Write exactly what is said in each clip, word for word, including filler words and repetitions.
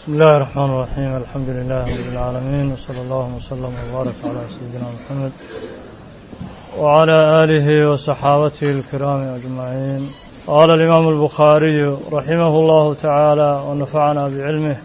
بسم الله الرحمن الرحيم الحمد لله رب العالمين وصلى الله وسلم وبارك على سيدنا محمد وعلى آله وصحابته الكرام أجمعين. قال الإمام البخاري رحمه الله تعالى ونفعنا بعلمه: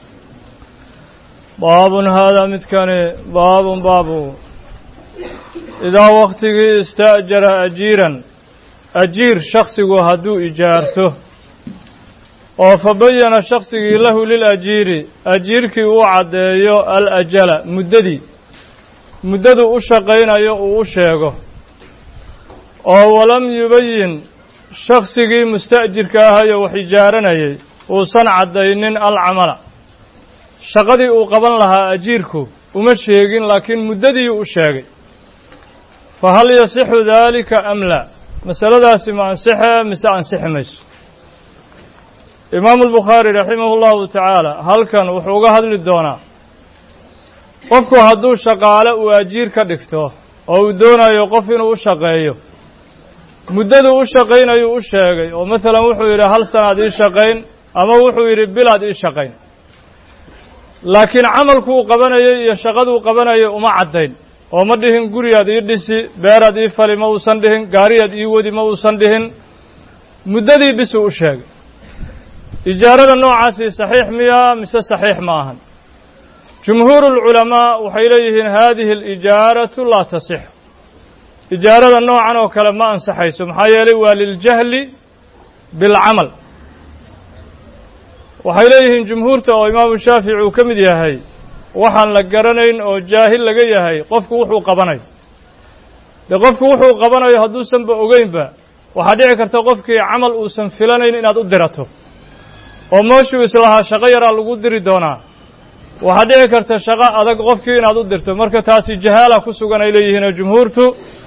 باب هذا متكن باب باب إذا وقته استأجر أجيرا أجير شخص هدو إجارته oo fabayana shakhsigii lahu lilajiiri ajiirkii uu caddeeyo alajala muddadii muddadu u shaqaynayo uu u sheego oo walam yubayin shakhsigii musta'jirka ahayo wax ijaaranayay uusan caddaynin alcamala shaqadii uu qaban lahaa ajiirku uma sheegin laakiin muddadii u sheegay fa hal yasixu daalika am laa masaladaasi ma ansixee mise ansixi mayso. imaamu albukhaari raximah ullahu tacaala halkan wuxuu uga hadli doonaa qofku hadduu shaqaale uu ajiir ka dhigto oo uu doonayo qof inuu u shaqeeyo muddaduu u shaqaynayuu u sheegay oo masalan wuxuu yidhi hal sanaad ii shaqayn ama wuxuu yidhi bilaad ii shaqayn laakiin camalkuu qabanayay iyo shaqaduu qabanayay uma caddayn oo ma dhihin guriyaad ii dhisi beeraad ii fali ma uusan dhihin gaariyaad ii wadi ma uusan dhihin muddadii bisuu u sheegay. ijaarada noocaasi saxiix miyaa mise saxiix ma ahan? jumhuuru lculamaa waxay leeyihiin haadihi alijaaratu laa tasix ijaarada noocan oo kale ma ansaxayso maxaa yeelay waa liljahli bilcamal. waxay leeyihiin jumhuurta oo imaamu shaafici uu ka mid yahay waxaan la garanayn oo jaahil laga yahay qofku wuxuu qabanayo dee qofku wuxuu qabanayo hadduusanba ogeynba waxaa dhici karta qofkii camal uusan filanayn inaad u dirato oo mooshuu islahaa shaqo yaraa lagu diri doonaa waxaa dhici karta shaqo adag qofkii inaad u dirto marka taasi jahaala ku sugan ay leeyihiinoo jumhuurtu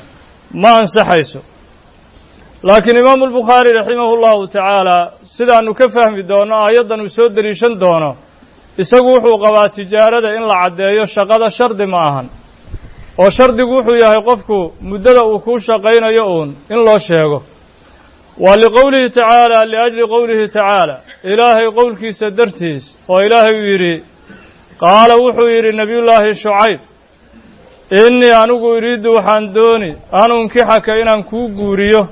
ma ansaxayso. laakiin imaamu albukhaari raximahu llahu tacaala sidaanu ka fahmi doono aayaddan uu soo deliishan doono isagu wuxuu qabaa tijaarada in la caddeeyo shaqada shardi ma ahan oo shardigu wuxuu yahay qofku muddada uu kuu shaqaynayo uun in loo sheego. waa liqowlihi tacaala liajli qowlihi tacaala ilaahay qowlkiisa dartiis oo ilaahay uu yidhi qaala wuxuu yidhi nebiyullaahi shucayb innii anigu iriiddu waxaan dooni an unkixaka inaan kuu guuriyo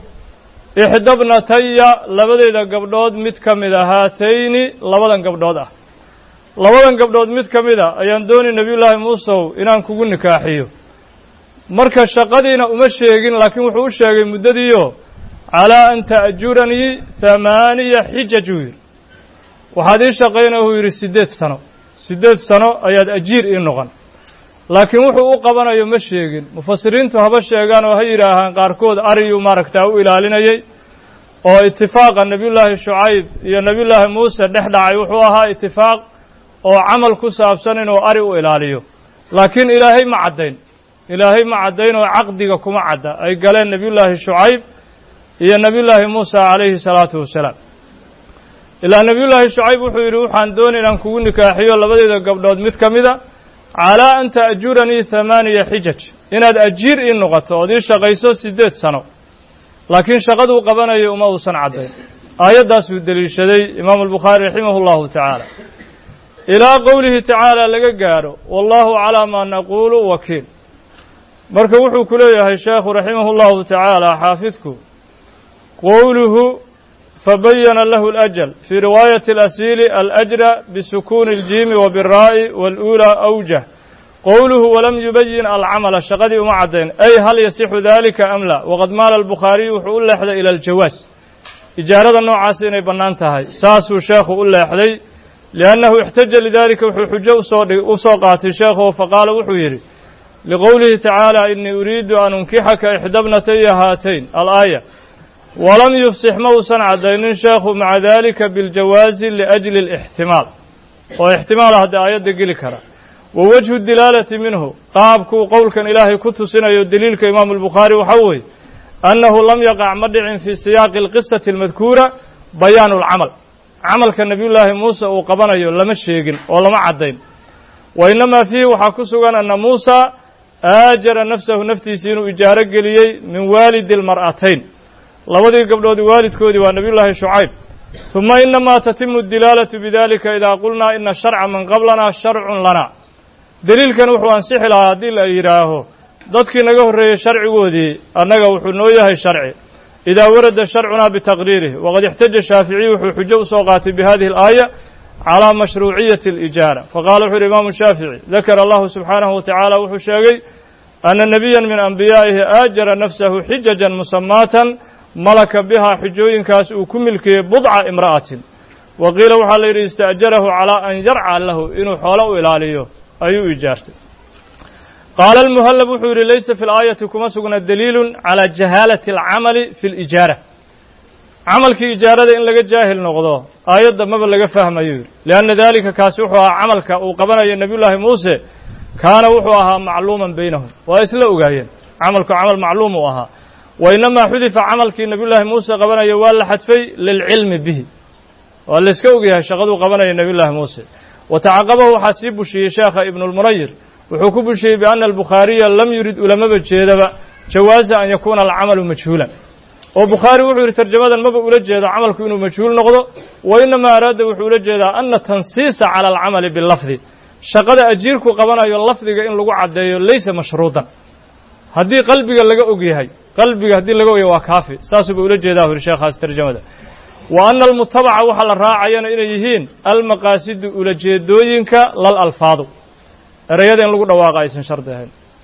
ixdabnataya labadayda gabdhood mid ka mid a haatayni labadan gabdhood ah labadan gabdhood mid ka mid a ayaan dooni nebiyullaahi muusow inaan kugu nikaaxiyo. marka shaqadiina uma sheegin laakiin wuxuu u sheegay muddadiiyo calaa an ta'juranii hamaaniya xijaj uu yidhi waxaad ii shaqayna uu yidhi siddeed sano siddeed sano ayaad ajiir ii noqon laakiin wuxuu u qabanayo ma sheegin. mufasiriintu haba sheegaan oo ha yidhaahaan qaarkood ariyuu maaragtaa u ilaalinayay oo itifaaqa nebiyullaahi shucayb iyo nebiyullaahi muuse dhex dhacay wuxuu ahaa itifaaq oo camal ku saabsan inuu ari u ilaaliyo laakiin ilaahay ma caddayn ilaahay ma caddayn oo caqdiga kuma cadda ay galeen nebiyullaahi shucayb iyo nebiyullaahi muusa calayhi salaatu wasalaam. ilaa nebiyullaahi shucayb wuxuu yidhi waxaan doonay inaan kugu nikaaxiyo labadayda gabdhood mid ka mida calaa an ta'juranii hamaaniya xijaj inaad ajiir ii noqoto ood ii shaqayso siddeed sano laakiin shaqaduu qabanayo uma uusan caddayn. aayaddaasuu deliishaday imaamu albukhaari raximahu llahu tacaala ilaa qowlihi tacaala laga gaadho wallaahu calaa maa naquulu wakiil. marka wuxuu ku leeyahay sheekhu raximahu llahu tacaala xaafidku qowluhu fabayana lahu alajal fii riwaayati alasiili alajra bisukuuni aljiimi wa biraa'i waluulaa awjah qowluhu walam yubayin alcamala shaqadii uma caddayn ay hal yasixu dalika am laa. waqad maala albukhaariyu wuxuu u leexday ila aljawaas ijaarada noocaasi inay bannaan tahay saasuu sheekhu u leexday liannahu ixtaja lidalika wuxuu xujo usoo u soo qaatay sheekhu faqaala wuxuu yidhi liqowlihi tacaala inii uriidu an unkixaka ixdabnataya haatayn alaaya walam yufsix ma uusan caddaynin sheekhu maca dalika biاljawaazi liajli اlاxtimaal oo ixtimaala haddii aayadda geli kara. wa wajhu dilaalati minhu qaabkuu qowlkan ilaahay ku tusinayo deliilka imaamu albukhaari waxaa weeye annahu lam yaqac ma dhicin fii siyaaqi alqisati almadkuura bayaanu alcamal camalka nebiyullaahi muuse uu qabanayo lama sheegin oo lama caddayn. wa innamaa fiihi waxaa ku sugan anna muusa aajara nafsahu naftiisii inuu ijaaro geliyey min waalidi almar'atayn labadii gabdhoodii waalidkoodii waa nebiyullaahi shucayb ثم إنما تتم الدلالة بذلك إذا قلنا إن الشرع من قبلنا شرع لنا دليل كان وحو أنسح لها دل إيراه ضدك نقه الرئي شرع ودي أنه وحو نويه الشرع إذا ورد شرعنا بتقريره وقد احتج الشافعي وحو حجو سوقات بهذه الآية على مشروعية الإجارة فقال وحو الإمام الشافعي ذكر الله سبحانه وتعالى وحو شاقي أن نبيا من أنبيائه آجر نفسه حججا مسماة ملك بها حجوين كاس وكملك بضع امرأة وقيل وحال استأجره على أن يرعى له إنه حوله إلاليه أي إجارته قال المهلب وحوري ليس في الآية كما سقنا دليل على جهالة العمل في الإجارة عمل كي إجارة إن لقى جاهل نغضاه آيات ما بلغ فهم يقول لأن ذلك كاسوحها عملك وقبنا النبي الله موسى كان وحوها معلوما بينهم وإسلأوا قاين عملك عمل معلوم وها وإنما حذف عملك النبي الله موسى قبنا يوال حتفي للعلم به واللي سكوقها شغدوا قبنا النبي الله موسى وتعقبه حسيب الشيء شيخ ابن المرير وحكم الشيء بأن البخاري لم يرد أولما بجيدة جواز أن يكون العمل مجهولا وبخاري وحور ترجمة ما بقول جيدة عمل كونه مجهول نقضه وإنما أراد وحور جيدة أن التنصيص على العمل باللفظ شقد أجيرك قبنا اللفظ إن لقوا عدي ليس مشروطا هدي قلبك لقى أجيهاي قلبك هدي لقى وكافي ساس بقول جيدة في الشيخ هذا ترجمة وأن المتبع وحل الراعي إن يهين المقاصد أولى جيدوينك للألفاظ الرياض إن لقوا واقع اسم شرطه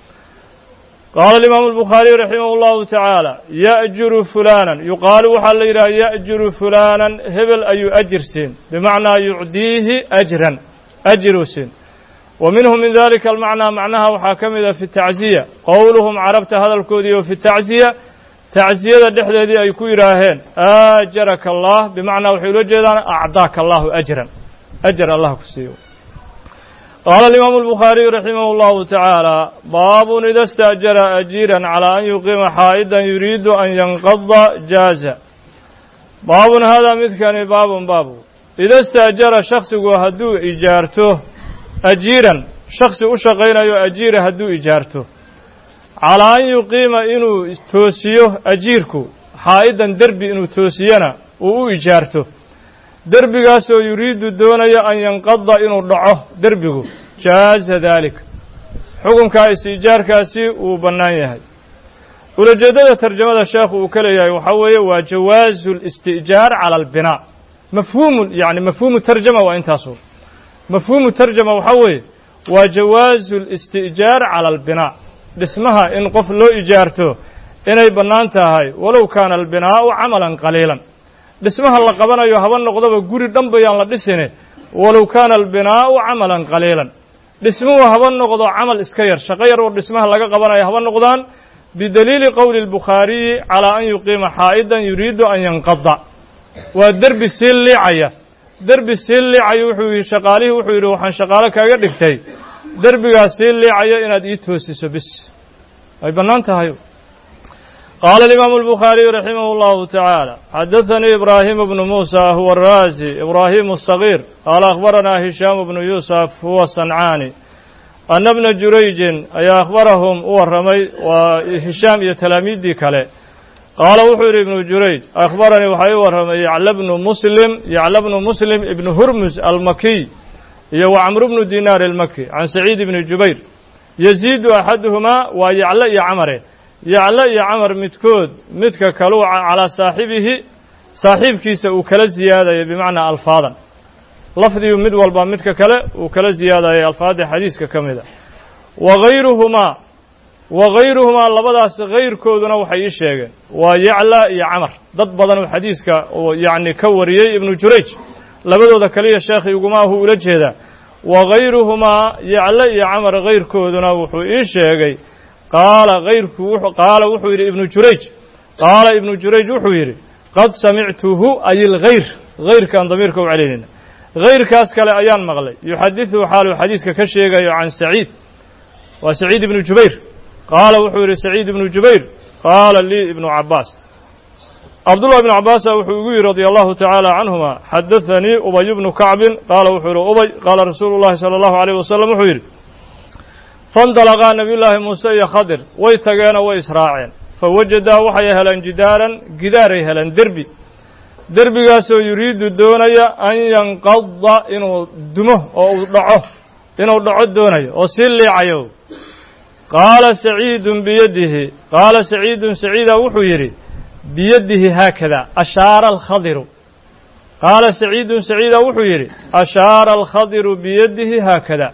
قال الإمام البخاري رحمه الله تعالى يأجر فلانا يقال وحل إلى يأجر فلانا هبل أي أجر سين بمعنى يعديه أجرا أجر سين ومنهم من ذلك المعنى معناها وحاكم في التعزية قولهم عرفت هذا الكودي في التعزية تعزية الدحدة دي أي كويراهين آجرك الله بمعنى وحيل وجدان أعطاك الله أجرا أجر الله كسيه قال الإمام البخاري رحمه الله تعالى باب إذا استأجر أجيرا على أن يقيم حائدا يريد أن ينقض جازا باب هذا مثل باب باب إذا استأجر شخص وهدو إجارته أجيرا شخص أشغين أجير هدو إجارته على أن يقيم إنه توسيه أجيركو حائدا دربي إنه توسينا وإجارته دربigaasoo yuriidu doonaya an yanqada inuu dhaco derbigu jaaza dalik xukunka istiijaarkaasi uu bannaan yahay ulajeedada tarjamada sheekhu uu kala yahay waxa weeye waa jawaazu al-istiijaar ala al-binaa mafhuum yani mafhuum tarjama waa intaaso mafhuum tarjama waxa weeye waa jawaazu al-istiijaar ala al-binaa dhismaha in qof loo ijaarto inay bannaan tahay walow kaana al-binaa amalan qaliilan dhismaha la qabanayo haba noqdaba guri dhanbayaan la dhisine walow kaana albinaa'u camalan qaliilan dhismuhu haba noqdo camal iska yar shaqo yar oo dhismaha laga qabanayo haba noqdaan bidaliili qowli albukhaariyi calaa an yuqiima xaa'idan yuriidu an yanqada waa derbi sii liicaya derbi sii liicaya wuxuu yihi shaqaalihii wuxuu yidhi waxaan shaqaalo kaaga dhigtay derbigaas sii liicaya inaad ii toosiso bis ay bannaan tahay قال الإمام البخاري رحمه الله تعالى حدثني إبراهيم بن موسى هو الرازي إبراهيم الصغير قال أخبرنا هشام بن يوسف هو الصنعاني أن ابن جريج أي أخبرهم هو الرمي وهشام يتلاميذ دي كله قال وحير ابن جريج أخبرني وحي ورمي يعلى بن مسلم يعلى بن مسلم ابن هرمز المكي يو عمرو بن دينار المكي عن سعيد بن جبير يزيد أحدهما ويعلى يا عمره يعلى يا عمر متكود متك كلو على صاحبه صاحب كيس وكلا زيادة بمعنى ألفاظا لفظي مد والبا متك كلا وكلا زيادة ألفاظ حديث كمذا وغيرهما وغيرهما لبداس غير كودنا وحي الشيء ويعلى يا عمر ضد بدن الحديث ك يعني كوري ابن جريج لبدو ذكري الشيخ يقومه ولجهدا وغيرهما يعلى يا عمر غير كودنا وحي الشيء قال غيرك قال وحير ابن جريج قال ابن جريج وحير قد سمعته أي الغير غير كان ضميرك علينا غير كاس كلا أيان مغلي يحدثه حاله حديثك كشيء عن سعيد وسعيد بن جبير قال وحير سعيد بن جبير قال لي ابن عباس عبد الله بن عباس وحير رضي الله تعالى عنهما حدثني أبي بن كعب قال وحير أبي قال رسول الله صلى الله عليه وسلم وحير فانطلقا نبي الله موسى يا خضر ويتقانا وإسراعين فوجدا وحي هلان جدارا جداري هلان دربي derbigaasoo yuriidu doonaya an yanqada inuu dumo oo uu dhaco inuu dhaco doonayo oo sii liicayo qaala saciidun biyadihi qaala saciidun saciida wuxuu yidhi biyadihi haakada ashaara alkhadiru qaala saciidun saciida wuxuu yidhi ashaara alkhadiru biyadihi haakada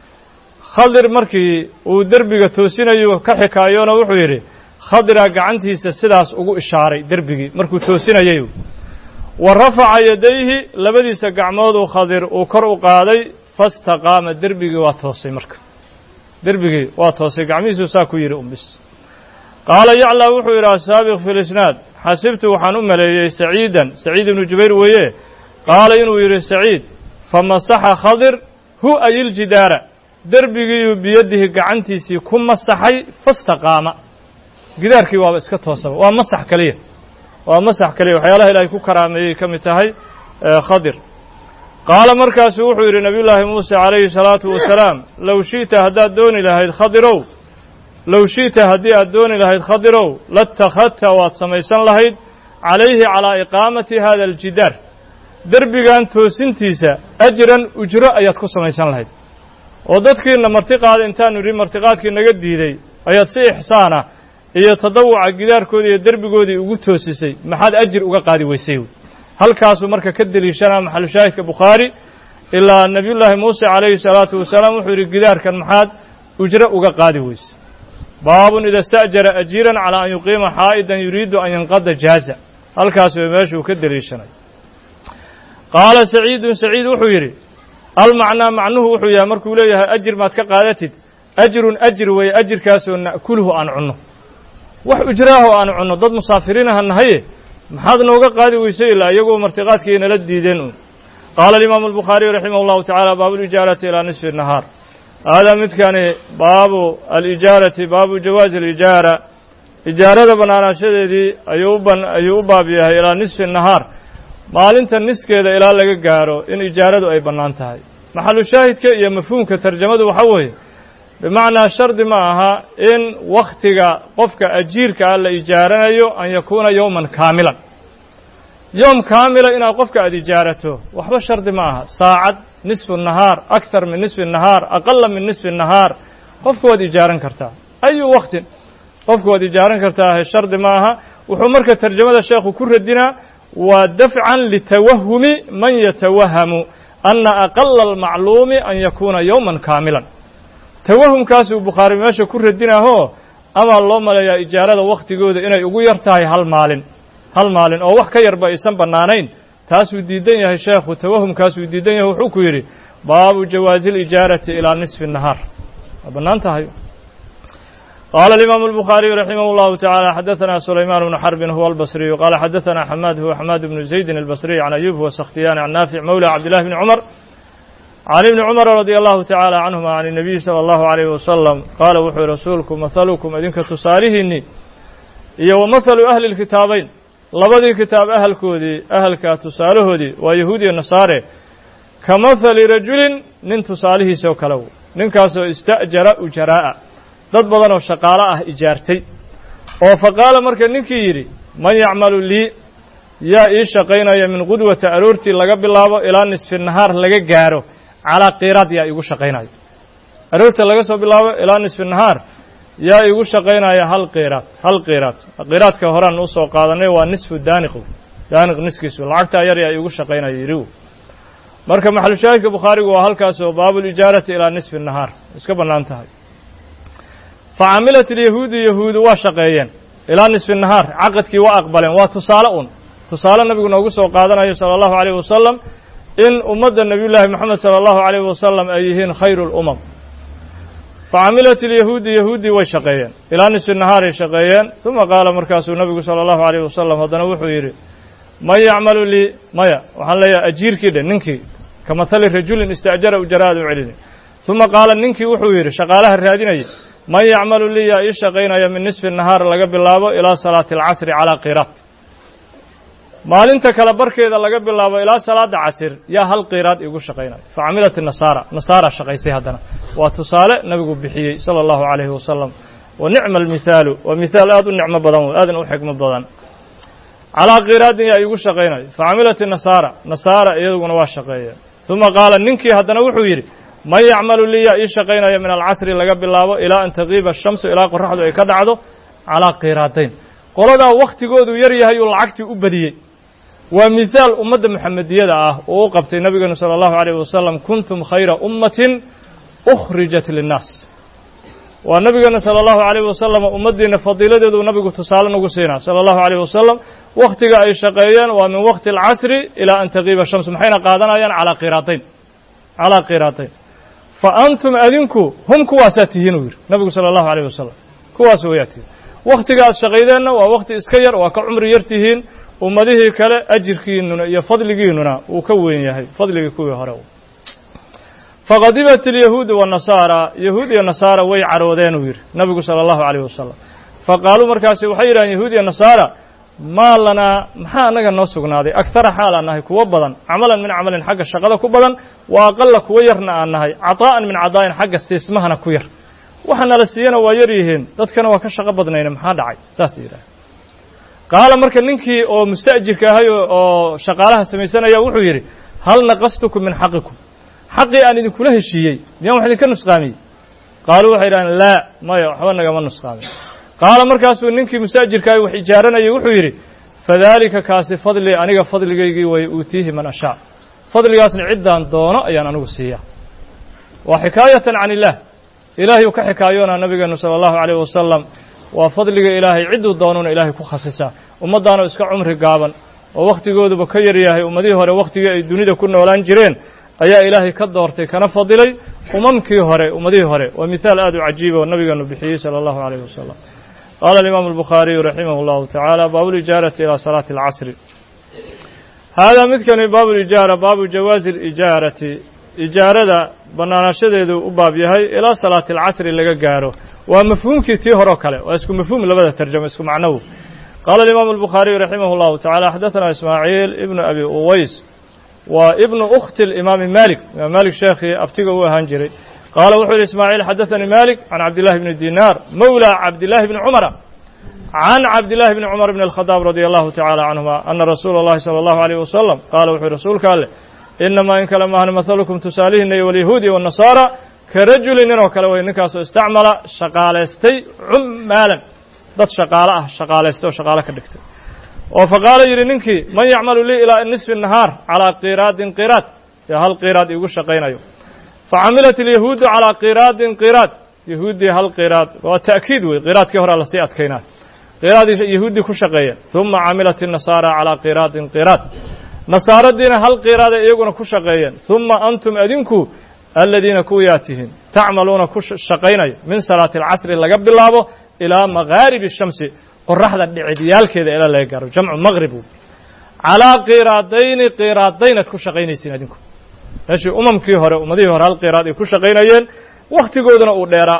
khadir markii uu derbiga toosinayo ka xikaayoona wuxuu yidhi khadiraa gacantiisa sidaas ugu ishaaray derbigii markuu toosinayay wa rafaca yadayhi labadiisa gacmooduu khadir uu kor u qaaday fastaqaama derbigii waa toosay marka derbigii waa toosay gacmihiisuu saa ku yidhi umbis qaala yaclaa wuxuu yidhi asaabiq fi lisnaad xasibtu waxaan u maleeyey saciidan saciid ibnu jubayr weeye qaala inuu yidhi saciid famasaxa khadir hu ayiljidaara derbigiiyuu biyadihi gacantiisii ku masaxay fastaqaama gidaarkii waaba iska toosaba waa masax keliya waa masax keliya waxyaalaha ilaahay ku karaameeyey ka mid tahay khadir qaala markaasuu wuxuu yidhi nabiyullaahi muuse calayhi salaatu wasalaam low shi'ta haddaad dooni lahayd khadirow low shi'ta haddii aad dooni lahayd khadirow latakhadta waad samaysan lahayd calayhi calaa iqaamati hada aljidaar derbigan toosintiisa ajran ujro ayaad ku samaysan lahayd oo dadkiina martiqaada intaanu idhi martiqaadkii naga diiday ayaad si ixsaana iyo tadawuca gidaarkoodii iyo derbigoodii ugu toosisay maxaad ajir uga qaadi weysay halkaasuu marka ka deliishanaa maxalu shaahidka bukhaari ilaa nebiyullaahi muuse calayhi salaatu wasalaam wuxuu yidhi gidaarkan maxaad ujro uga qaadi weysay baabun ida sta'jara ajiiran calaa an yuqiima xaa'idan yuriidu an yanqada jaaza halkaas way meeshuu ka deliishanay qaala saciidun saciid wuxuu yidhi almacnaa macnuhu wuxuu yahay markuu leeyahay ajir maad ka qaadatid ajrun ajir weeye ajirkaasoo na'kuluhu aan cunno wax ujraahoo aan cunno dad musaafiriinaha nahaye maxaad nooga qaadi weysay ilaa iyagoo martiqaadkii nala diideen un qaala alimaamu albukhaariyu raximah allahu tacaala baabu alijaarati ilaa nisfi nahaar haadaa midkani baabu alijaarati baabu jawaazi alijaara ijaarada bannaanaashadeedii ayuu ban ayuu u baab yahay ilaa nisfi nahaar maalinta niskeeda ilaa laga gaaro in ijaaradu ay bannaan tahay maxalu shaahidka iyo mafhuumka tarjamadu waxaa weeye bimacnaa shardi ma aha in wakhtiga qofka ajiirka ah la ijaaranayo an yakuuna yowman kaamilan yowm kaamila inaad qofka aad ijaarato waxba shardi ma aha saacad nisfu nahaar akthar min nisfi nahaar aqala min nisfi nahaar qofku waad ijaaran kartaa ayu waktin qofku waad ijaaran kartaa shardi ma aha wuxuu marka tarjamada sheekhu ku radinaa waa dafcan litawahumi man yatawahamu ana aqala almacluumi an yakuuna yowman kaamilan tawahumkaasuu bukhaari meesha ku radinaahoo amaa loo maleeyaa ijaarada wakhtigooda inay ugu yar tahay hal maalin hal maalin oo wax ka yarba aysan bannaanayn taasuu diidan yahay sheekhu tawahumkaasuu diidan yahay wuxuu ku yidhi baabu jawaazi alijaarati ilaa nisfi nahaar waa bannaan tahay qaala alimaamu albukhaariyu raximah allahu tacaala xadaثana sulaymaan bnu xarbin huwa albasriyu qaala xadaثana xamaad huwa xamaad bnu zaydin albasriy can ayub huwa sakhtiyaani can naafic mawla cabdillahi bni cumar can ibni cumara radia allahu tacaala canhuma can الnabiyi salى allahu alayh wasalam qaala wuxuu yihi rasuulku mahalukum idinka tusaalihiinni iyo wa mahalu ahli اlkitaabayn labadii kitaab ahalkoodii ahalkaa tusaalahoodii waa yahuud iyo nasaare ka mahali rajulin nin tusaalihiisa oo kale ninkaasoo ista'jara ujaraa'a dad badan oo shaqaalo ah ijaartay oo faqaala marka ninkii yidhi man yacmalu lii yaa ii shaqaynaya min qudwata aroortii laga bilaabo ilaa nisfi nahaar laga gaaro calaa qiraad yaa iigu shaqaynayo aroorta laga soo bilaabo ilaa nisfi nahaar yaa iigu shaqaynaya hal qiraad hal qiraad qiraadka horaan u soo qaadanay waa nisfu daaniq daaniq niskiisu lacagtaa yar yaa iigu shaqaynaya yidhi marka maxalu shaahidka bukhaarigu waa halkaas oo baabulijaarati ilaa nisfi nahaar iska bannaan tahay facamilat alyahuudu yahuudu waa shaqeeyeen ilaa nisfi nahaar caqadkii waa aqbaleen waa tusaale un tusaale nabigu noogu soo qaadanayo sala allahu alayh wasalam in ummadda nebiyullaahi moxamed sala allahu alayh wasalam ay yihiin khayru lumam facamilat alyahuudu yahuuddii way shaqeeyeen ilaa nisfi nahaaray shaqeeyeen uma qaala markaasuu nabigu sala allahu alayh wasalam haddana wuxuu yidhi man yacmalu lii maya waxaan leeyahay ajiirkii dhe ninkii ka mahali rajulin ista'jara ujaraad u celini uma qaala ninkii wuxuu yidhi shaqaalaha raadinaya man yacmalu lii yaa ii shaqaynaya min nisfi nahaar laga bilaabo ilaa salaati alcasri calaa qiraad maalinta kale barkeeda laga bilaabo ilaa salaada casir yaa hal qiraad iigu shaqaynaya facamilat nasaara nasaara shaqaysay haddana waa tusaale nabigu bixiyey sala allahu calayhi wasalam wa nicma almihaalu waa mihaal aad u nicmo badan aadna u xigmo badan calaa qiraadin yaa iigu shaqaynaya facamilat inasaara nasaara iyaguna waa shaqeeyeen uma qaala ninkii haddana wuxuu yidhi man yacmalu lii yaa ii shaqaynaya min alcasri laga bilaabo ilaa an tagiiba ashamsu ilaa qoraxdu ay ka dhacdo calaa qiraadayn qoladaa wakhtigoodu yar yahay uu lacagtii u badiyey waa mithaal ummadda muxamediyada ah oo u qabtay nabigeenu sala allahu alayh wasalam kuntum khayra ummatin ukhrijat linnaas waa nabigeena sala allahu alayh wasalam ummaddiina fadiiladeedu nabigu tusaale nagu siinaa sala allahu alayh wasalam wakhtiga ay shaqeeyeen waa min waqti alcasri ilaa an tagiiba shamsu maxayna qaadanayaan calaa qiraadayn calaa qiraadayn fa antum adinku hum kuwaasaa tihiin uu yidhi nabigu sala allahu alayh wasalam kuwaas wayaa tihiin wakhtiga aad shaqaydeenna waa wakhti iska yar waa ka cumri yar tihiin ummadihii kale ajirkiinuna iyo fadligiinuna uu ka weyn yahay fadligii kuwii hore faqadibat alyahuudu waannasaara yahuud iyo nasaara way caroodeen uu yidhi nabigu sala allahu alayh wasalam faqaaluu markaasi waxay yidhahdeen yahuud iyo nasaara maa lanaa maxaa annaga noo sugnaaday akhara xaal aan nahay kuwo badan camalan min camalin xagga shaqada ku badan wa aqalla kuwo yarna aan nahay cataa'an min cadaa'in xagga siismahana ku yar waxa nala siiyana waa yar yihiin dadkana waa ka shaqo badnayna maxaa dhacay saas yidhaha qaala marka ninkii oo musta'jirka ahay oo shaqaalaha samaysanaya wuxuu yidhi hal naqastukum min xaqikum xaqii aan idinkula heshiiyey miyaan wax idinka nusqaamiyey qaaluu waxay yidhahdeen laa maya waxba nagama nusqaamin qaala markaasuu ninkii musta'jirkaahi wax ijaaranayay wuxuu yidhi fadaalika kaasi fadlii aniga fadligaygii way uutiihi man ashaa fadligaasna ciddaan doono ayaan anigu siiyaa waa xikaayatan can illaah ilaahay uu ka xikaayoonaa nabigeenu sala allahu alayh wasalam waa fadliga ilaahay cidduu doonuna ilaahay ku khasisaa ummaddaanoo iska cumri gaaban oo wakhtigooduba ka yar yahay ummadihii hore wakhtigii ay dunida ku noolaan jireen ayaa ilaahay ka doortay kana fadilay umamkii hore ummadihii hore waa mithaal aad u cajiiba oo nabigeenu bixiyey sala allahu alayh wasalam qaala alimaamu albukhaariyu raximah allahu tacaala baabu lijaarati ilaa salaati alcasri haadaa midkani baabu lijaara baabu jawaazi alijaarati ijaarada bannaanashadeedu u baab yahay ilaa salaati alcasri laga gaaro waa mafhuumkii tii horeo kale waa isku mafhuum labada tarjamo isku macnow qaala alimaamu albukhaariyu raximah allahu tacala xadaثana ismaaciil ibnu abi uways waa ibnu ukhti alimaami malik imaam malik sheekhii abtiga u ahaan jiray qaala wuxuu yidhi ismaaciil xadaثanii malik can cabdillahi bni dinaar mawla cabdillahi bni cumara can cabdillahi bni cumar bni alkhadaab radia allahu tacala canhuma ana rasuula اllahi salى allahu alayh wasalam qaala wuxuu yihi rasuulka alleh inamaa in kale maahna mahalukum tusaalihiina iyo walyahuudi waannasaara ka rajuli ninoo kale way ninkaasoo istacmala shaqaalaystay cummaalan dad shaqaalo ah shaqaalaystay oo shaqaalo ka dhigtay oo faqaala yidhi ninkii man yacmalu lii ilaa nisfi nahaar calaa qiraadin qiraad yaa hal qiraad iigu shaqaynayo facamilat alyahuudu calaa qiraadin qiraad yahuuddii hal qiraad waa ta'kiid wey qiraadkii horaa lasii adkaynaa qiraadii yahuuddii ku shaqeeyeen uma camilat الnasaara calaa qiraadin qiraad nasaaradiina hal qiraaday iyaguna ku shaqeeyeen uma antum adinku aladiina kuwiyaa tihiin tacmaluuna ku shaqaynaya min salaati alcasri laga bilaabo ilaa makaaribi shamsi qoraxda dhicidyaalkeeda ilaa laga gaaro jamcu maqrib calaa qiraadayni qiraadaynaad ku shaqaynaysiin adinku meeshii umamkii hore ummadihii hore hal qiraad ay ku shaqaynayeen wakhtigooduna uu dheeraa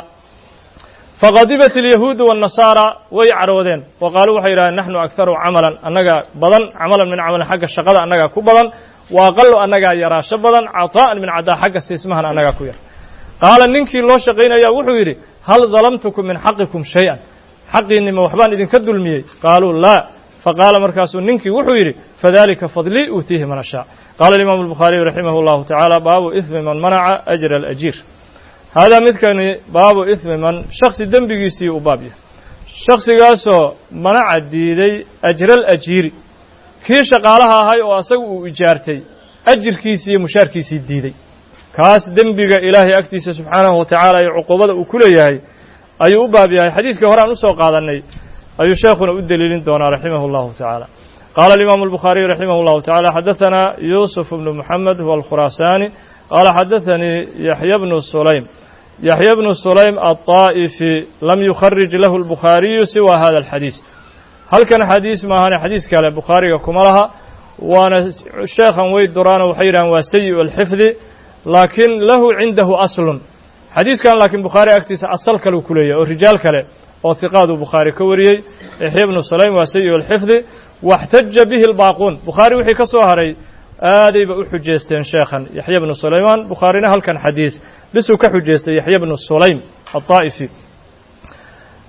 faqadibat alyahuudu waannasaara way caroodeen wa qaaluu waxay yidhahdeen naxnu akharu camalan annagaa badan camalan min camalin xagga shaqada annagaa ku badan wa aqalu annagaa yaraasho badan cataa'an min cadaa xagga siismahana annagaa ku yar qaala ninkii loo shaqaynayaa wuxuu yidhi hal dalamtukum min xaqikum shay-an xaqiinnima waxbaan idinka dulmiyey qaaluu laa faqaala markaasuu ninkii wuxuu yidhi fadalika fadlii uutiihi man ashaa qaala alimaamu albukhaariyu raximah allahu tacaala baabu ismi man manaca ajra alajiir haadaa midkani baabu ismi man shaksi dembigiisii u baab yahay shaksigaasoo manaca diiday ajra alajiiri kii shaqaalaha ahay oo asaga uu ijaartay ajirkiisii iyo mushaarkiisii diiday kaas dembiga ilaahay agtiisa subxaanahu wa tacaala iyo cuquubada uu ku leeyahay ayuu u baab yahay xadiidkii hore aan usoo qaadannay ayuu sheekhuna u deliilin doonaa raximah allahu tacaala qaala alimaamu albukhaariyu raximah allahu tacala xadaثanaa yuusuf bnu moxamed huwa alkhuraasaani qaala xadaثanii yaxya bnu sulaym yaxya bnu sulaym alطaa'ifi lam yukharij lahu albukhaariyu siwa hada alxadiis halkan xadiis maahane xadiis kale bukhaariga kuma laha waana sheekhan way duraano waxay yidhahaan waa sayi' alxifdi laakiin lahu cindahu aslun xadiiskan laakiin bukhaari agtiisa asal kale uu ku leeyahay oo rijaal kale oo hiqaaduu bukhaari ka wariyey yaxya bnu sulaym waa sayi' alxifdi waxtaja bihi albaaquun bukhaari wixii ka soo haray aadayba u xujaysteen sheekhan yaxya bnu sulaymaan bukhaarina halkan xadiis bisuu ka xujaystay yaxya bnu sulaym alطaa'ifi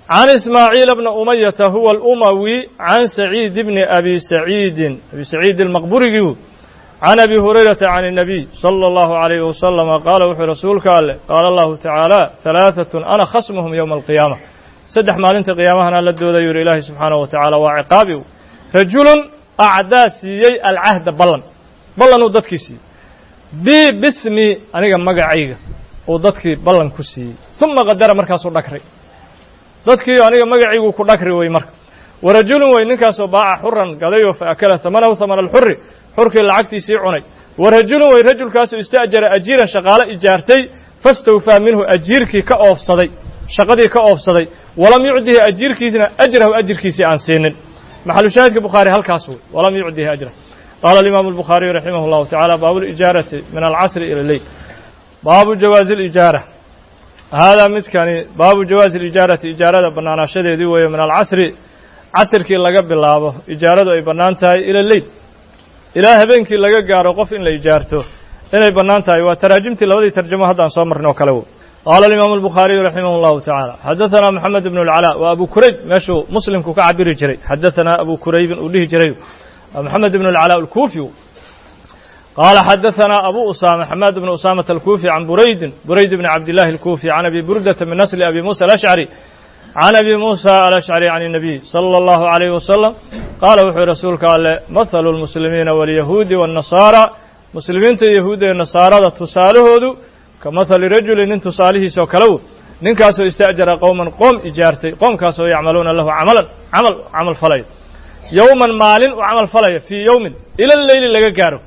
عن إسماعيل بن أمية هو الأموي عن سعيد بن أبي سعيد أبي سعيد المقبري عن أبي هريرة عن النبي صلى الله عليه وسلم قال وحي رسولك قال الله تعالى ثلاثة أنا خصمهم يوم القيامة سدح ما لنت قيامها لدو ذا يري الله سبحانه وتعالى وعقابه رجل أعداسي العهد بلن بلن وددكسي بي باسمي أنيقا مقعيقا وددكي بلن كسي ثم قدر مركز ودكري ددكي أنيقا مقعيقا كدكري ويمرك ورجل وينكاسو باع حرا قضيه فأكل ثمنه ثمن الحر حركي لعقتي سيعني ورجل ويرجل كاسو استأجر أجيرا شغال إجارتي فاستوفى منه أجيركي كأوف صدي شقدي كأوف صدي ولم يعده أجيركي أجره أجيركي سي عن سين محل شاهد البخاري هل كاسو ولم يعده أجره قال الإمام البخاري رحمه الله تعالى باب الإجارة من العصر إلى الليل باب جواز الإجارة هذا متكني باب جواز الإجارة إجارة بنانا شديد من العصر عصر كي لقى بالله إجارة أي بنانتها إلى الليل إلى هبينك لقى قارو قف إن لإجارته إن أي بنانتها وتراجمت لودي ترجمة هذا عن صامر نوكلو قال الإمام البخاري رحمه الله تعالى حدثنا محمد بن العلاء وأبو كريب مشو مسلم كعبير جري حدثنا أبو كريب أوليه جري محمد بن العلاء الكوفي قال حدثنا أبو أسامة حماد بن أسامة الكوفي عن بريد بريد بن عبد الله الكوفي عن أبي بردة من نسل أبي موسى الأشعري عن أبي موسى الأشعري عن النبي صلى الله عليه وسلم قال وحي رسولك قال مثل المسلمين واليهود والنصارى مسلمين اليهود والنصارى تسالهود كمثل رجل إن تساله سوكلو ننكاسو استأجر قوما قوم إجارتي قوم كاسو يعملون له عملا عمل عمل فلي يوما مال وعمل فلي في يوم إلى الليل لقى قارو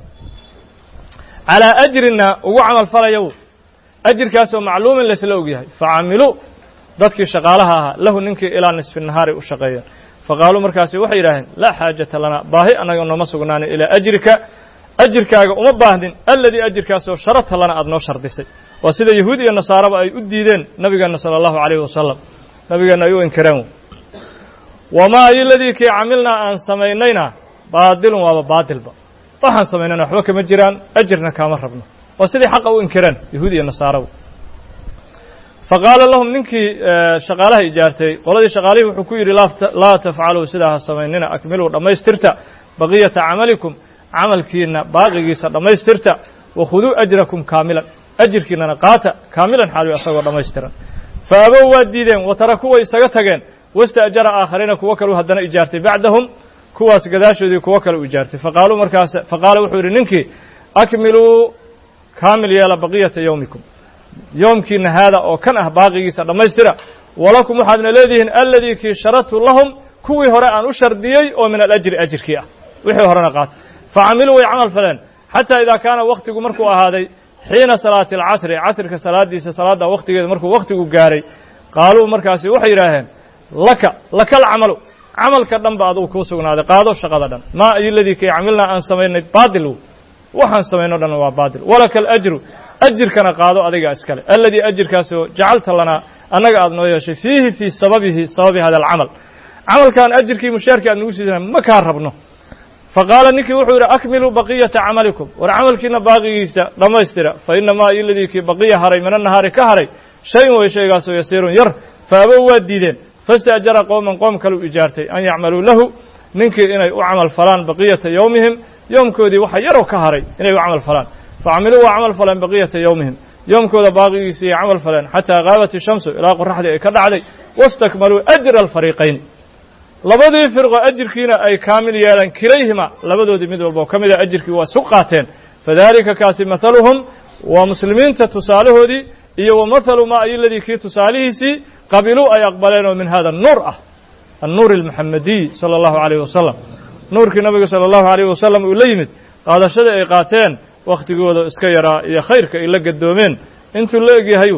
على أجرنا وعمل فلي يوم أجر كاسو معلوم ليس لوجيه فعملوا dadkii shaqaalaha ahaa lahu ninkii ilaa nisfi nahaari u shaqeeyeen faqaaluu markaasi waxay yidhaaheen laa xaajata lana baahi annaga nooma sugnaanin ilaa ajrika ajirkaaga uma baahdin alladii ajirkaasoo sharata lana aada noo shardisay waa sida yahuud iyo nasaaraba ay u diideen nabigeenna sala allahu calayhi wasalam nabigeenna ay u inkireen wamaa iladii kii camilnaa aan samaynayna baadilun waaba baadilba waxaan samaynayna waxba kama jiraan ajirna kaama rabno waa sidii xaqa u inkireen yahuud iyo nasaaraba faqaala lahum ninkii shaqaalaha ijaartay qoladii shaqaalihii wuxuu ku yidhi laa tafcaluu sidaa ha samaynina akmiluu dhammaystirta baqiyata camalikum camalkiina baaqigiisa dhammaystirta wakhuduu ajrakum kaamilan ajirkiinana qaata kaamilan xaaliyo isagoo dhammaystiran fa abow waa diideen watarakuu way isaga tageen wasta'jara aakhariina kuwo kaleu haddana ijaartay bacdahum kuwaas gadaashoodii kuwo kale u ijaartay faqaaluu markaas faqaala wuxuu yidhi ninkii akmiluu kaamil yeela baqiyata yowmikum yoomkiina haada oo kan ah baaqigiisa dhammaystira walakum waxaadna leedihiin alladii kii sharatu lahum kuwii hore aan u shardiyey oo min alajri ajirkii ah wixii horena qaata facamiluu way camal faleen xataa idaa kaana wakhtigu markuu ahaaday xiina salaati alcasri casrika salaadiisa salaadda wakhtigeeda markuu wakhtigu gaaray qaaluu markaasi waxay yidhaaheen laka laka alcamalu camalka dhan ba adugu kuu sugnaaday qaado shaqada dhan maa ayoladii kii camilnaa aan samaynay baadil waxaan samayno dhan waa baadil walaka alajru ajirkana qaado adiga iskale alladii ajirkaasoo jacalta lanaa annaga aad noo yeeshay fiihi fii sababihi sababi hada alcamal camalkan ajirkii mushaarkii aad nagu siisana ma kaa rabno faqaala ninkii wuxuu yidhi akmiluu baqiyata camalikum war camalkiina baaqigiisa dhammaystira fa inamaa iladii kii baqiya haray mina nahaari ka haray shay-un way shaygaasoo yasiirun yar fa abow waa diideen fasta'jara qowman qoom kaleu ijaartay an yacmaluu lahu ninkii inay u camal falaan baqiyata yowmihim yoomkoodii waxa yaroo ka haray inay u camal falaan facamiluu waa camal faleen baqiyata yowmihim yoomkooda baaqigiisa iyo camal faleen xataa qaabat ishamsu ilaa qoraxdii ay ka dhacday wastakmaluu ajra alfariiqayn labadii firqo ajirkiina ay kaamil yeeleen kilayhima labadoodii mid walba oo ka mida ajirkii waa isu qaateen fadalika kaasi mathaluhum waa muslimiinta tusaalahoodii iyo wa mathalu maa ayoladii kii tusaalihiisii qabiluu ay aqbaleen oo min hada nuur ah annuur almuxamadiy sala allahu calayhi wasalam nuurkii nabiga sala allahu calayhi wasalam uu la yimid qaadashadii ay qaateen wakhtigooda iska yaraa iyo khayrka ay la gadoomeen intuu la egyahayu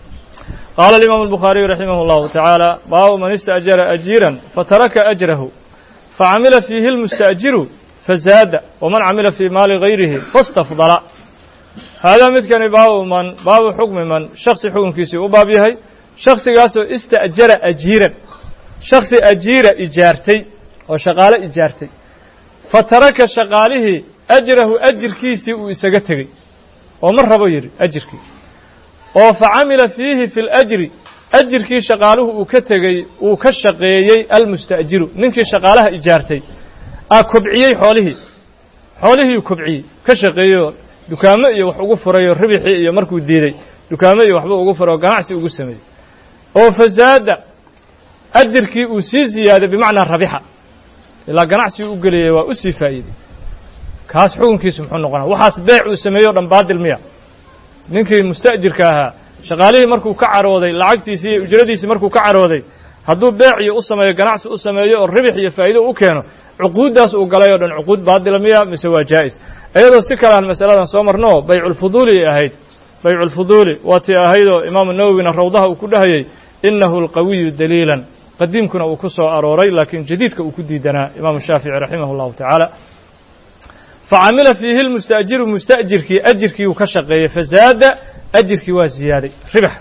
qaala alimaamu albukhaariyu raximah allahu tacaala baabu man ista'jara ajiiran fataraka ajrahu facamila fiihi almusta'jiru fazaada waman camila fii maali gayrihi fastafdala haadaa midkani baabu man baabu xukmi man shaksi xukunkiisii u baab yahay shaksigaasoo ista'jara ajiiran shaksi ajiira ijaartay oo shaqaale ijaartay fataraka shaqaalihii ajrahu ajirkiisii uu isaga tegey oo ma rabo yidhi ajirkii oo facamila fiihi fi اlajri ajirkii shaqaaluhu uu ka tegey uu ka shaqeeyey almusta'jiru ninkii shaqaalaha ijaartay aa kobciyey xoolihii xoolihii kobciyey ka shaqeeyo dukaamo iyo wax ugu furayo ribixii iyo markuu diiday dukaamo iyo waxba ugu furo ganacsi ugu sameeyey oo fasaada ajirkii uu sii ziyaaday bimacnaa rabixa ilaa ganacsi u geliyay waa u sii faa'iiday kaas xukunkiisu muxuu noqonaa waxaas beec uu sameeyo dhan baadil miya ninkii musta'jirka ahaa shaqaalihii markuu ka carooday lacagtiisii iyo ujradiisii markuu ka carooday hadduu beec iyo u sameeyo ganacsi u sameeyo oo ribix iyo faa'iido u keeno cuquuddaas uu galay oo dhan cuquud baadila miya mise waa jaa'is iyadoo si kale aan masaladan soo marno bayculfuduuli ay ahayd bayculfuduuli waa tii ahaydoo imaamu nawowina rawdaha uu ku dhahayey innahu alqawiyu daliilan qadiimkuna uu ku soo arooray laakiin jadiidka uu ku diidanaa imaamu shaafici raximah allahu tacaala facamila fiihi lmusta'jiru musta'jirkii ajirkii uu ka shaqeeyey fasaada ajirkii waa ziyaaday ribax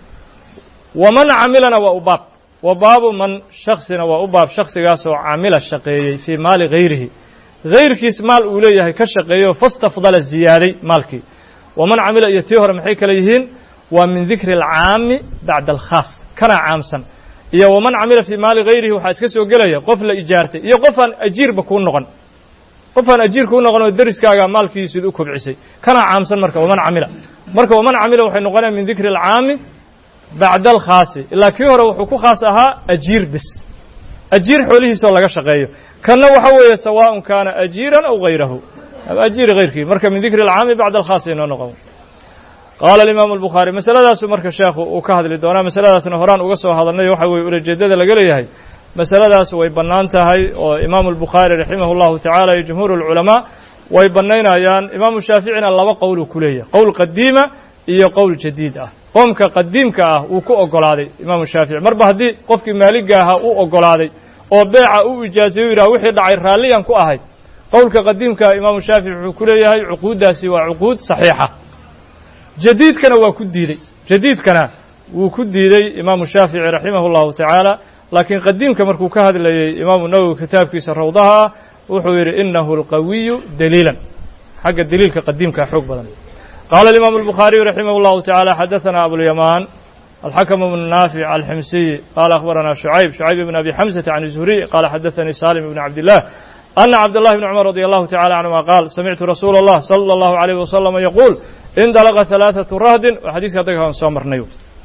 waman camilana waa u baab wa baabu man shaksina waa u baab shaksigaasoo camila shaqeeyey fii maali hayrihi hayrkiis maal uu leeyahay ka shaqeeyo fastafdala ziyaaday maalkii waman camila iyo tii hore maxay kale yihiin waa min dikri alcaami bacda alkhaas kana caamsan iyo waman camila fii maali hayrihi waxaa iska soo gelaya qof la ijaartay iyo qof aan ajiirba kuu noqon qof aan ajiir kuu noqon oo deriskaaga maalkiisid u kobcisay kana caamsan marka waman camila marka waman camila waxay noqonaya min dikri alcaami bacda alkhaasi ilaa kii hore wuxuu ku khaas ahaa ajiir bis ajiir xoolihiisoo laga shaqeeyo kanna waxa weeye sawaaءun kaana ajiiran aw hayrahu ajiiri hayrkii marka min dikri alcaami bacda alkhaasi inoo noqon qaala alimaamu albukhaari masaladaasu marka sheekhu uu ka hadli doonaa masaladaasna horaan uga soo hadalnay waxa weeye ulajeedada laga leeyahay masaladaas way bannaan tahay oo imaamu albukhaari raximah allahu tacaala iyo jumhuur alculamaa way bannaynayaan imaamu shaaficina laba qowl uu ku leeyahay qowl qadiima iyo qowl jadiid ah qoomka qadiimka ah wuu ku oggolaaday imaamu shaafici marba haddii qofkii maaliga ahaa uu oggolaaday oo beeca u ijaasayo u yidhaha wixii dhacay raalliyaan ku ahayd qowlka qadiimkaa imaamu shaafici wuxuu ku leeyahay cuquuddaasi waa cuquud saxiixa jadiidkana waa ku diidey jadiidkana wuu ku diidey imaamu shaafici raximah allahu tacaala laakiin qadiimka markuu ka hadlayey imaamu nawowi kitaabkiisa rawdaha ah wuxuu yidhi inahu alqawiyu daliilan xagga daliilka qadiimkaa xoog badan qaala alimaamu albukhaariyu raximah allahu tacaala xadaثana abulyamaan الحكم بن نافع الحمصي قال أخبرنا شعيب شعيب بن أبي حمزة عن الزهري قال حدثني سالم بن عبد الله أن عبد الله بن عمر رضي الله تعالى عنهما قال سمعت رسول الله صلى الله عليه وسلم يقول اندلق ثلاثة رهد وحديث كذا سامر نيو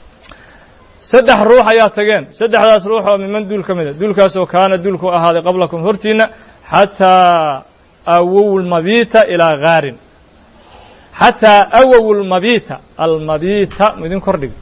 سدح روح يا تجين سدح ذاس روح من دول كمدة دول كاسو كان دولكو هذا قبلكم هرتينا حتى أووا المبيت إلى غار حتى أووا المبيت المبيت مدين كردق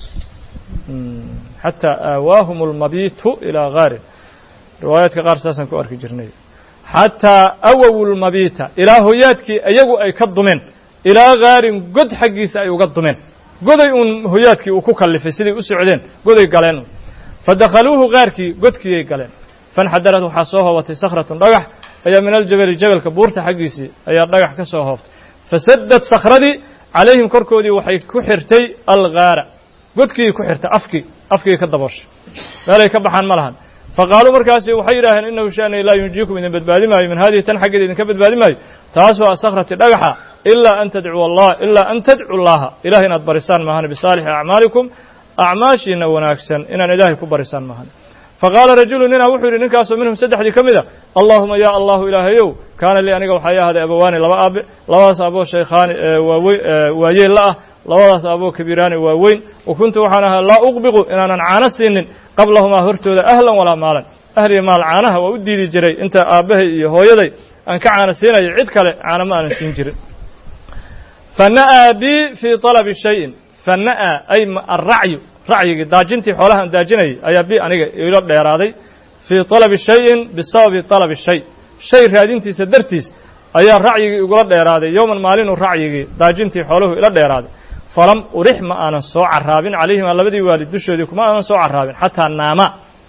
حتى آواهم المبيت إلى غار روايات كغار ساسا كو أركي جرني حتى أووا المبيت إلى هياتك أيقو أي كالضمين إلى غار قد حقيس أي قدمين قد يون هياتك وكوكا اللي في سيدي أسعودين قد يقالين فدخلوه غاركي قد كي يقالين فانحدرته حصوها وتسخرة رقح أي من الجبل الجبل كبورت حقيسي أي رقح كسوها فسدت صخردي عليهم كركودي وحي كحرتي الغار godkii ku xirta afkii afkii ka dabosh meelay ka baxaan ma lahan faqaaluu markaasi waxay yidhaaheen innahu sha'ni laa yunjiikum idin badbaadi maayo min hadihi tan xaggeeda idinka badbaadi maayo taasoo asakhrati dhagaxa ilaa an tadcuu allah ilaa an tadcuu allaha ilahay inaad barisaan maahan bisaalixi acmaalikum acmaashiina wanaagsan inaan ilaahay ku barisaan maahan faqaala rajulu nina wuxuu yidhi ninkaasoo minhum saddexdii ka mid a allaahuma yaa allahu ilaahayow kaana lii aniga waxaa ii ahaaday abawaani laba aabe labadaas aaboo shaykhaani waayeel la ah labadaas aaboo kabiiraani waa weyn wa kuntu waxaan ahaa laa uqbiqu inaanan caano siinin qablahumaa hortooda ahlan walaa maalan ahliya maal caanaha waa u diidi jiray inta aabbahay iyo hooyaday aan ka caano siinayo cid kale caano ma aanan siin jirin fana'aa bii fii talabi shayin fana'aa ay arracyu racyigii daajintii xoolahaan daajinayay ayaa bi aniga ilo dheeraaday fii talabi shayin bisababi talabi shay shay raadintiisa dartiis ayaa racyigii igula dheeraaday yowman maalinuu racyigii daajintii xooluhu ila dheeraaday falam urix ma aanan soo carraabin calayhima labadii waalid dushoodii kuma aanan soo carraabin xataa naama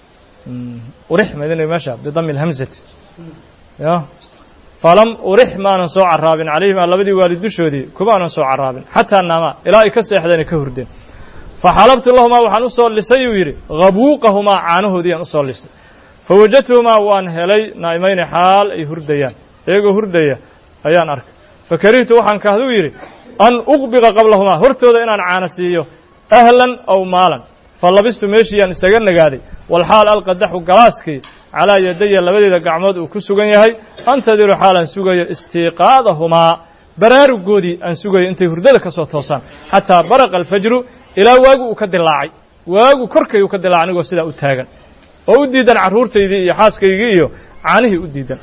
urix madina meesha bidami alhamzati ya falam urix ma aanan soo carraabin calayhima labadii waalid dushoodii kuma aanan soo carraabin xataa naama ilaa ay ka seexdeen ka hurdeen faxalabtu lahumaa waxaan u soo lisay uu yidhi habuuqahumaa caanahoodii aan u soo lisay fawajadtuhumaa waan helay naa'imayni xaal ay hurdayaan iyagoo hurdaya ayaan arkay fakarihtu waxaan kahduu yidhi an uqbiqa qablahumaa hortooda inaan caano siiyo ahlan aw maalan falabistu meeshiyaan isaga nagaaday walxaal alqadaxu galaaskii calaa yadaya labadeeda gacmood uu ku sugan yahay antadiru xaalaan sugayo istiiqaadahumaa baraarugoodii aan sugayo intay hurdada ka soo toosaan xataa baraqa alfajru ilaa waagu uu ka dilaacay waagu korkay uu ka dilaacay anigoo sidaa u taagan oo u diidan carruurtaydii iyo xaaskaygii iyo caanihii u diidan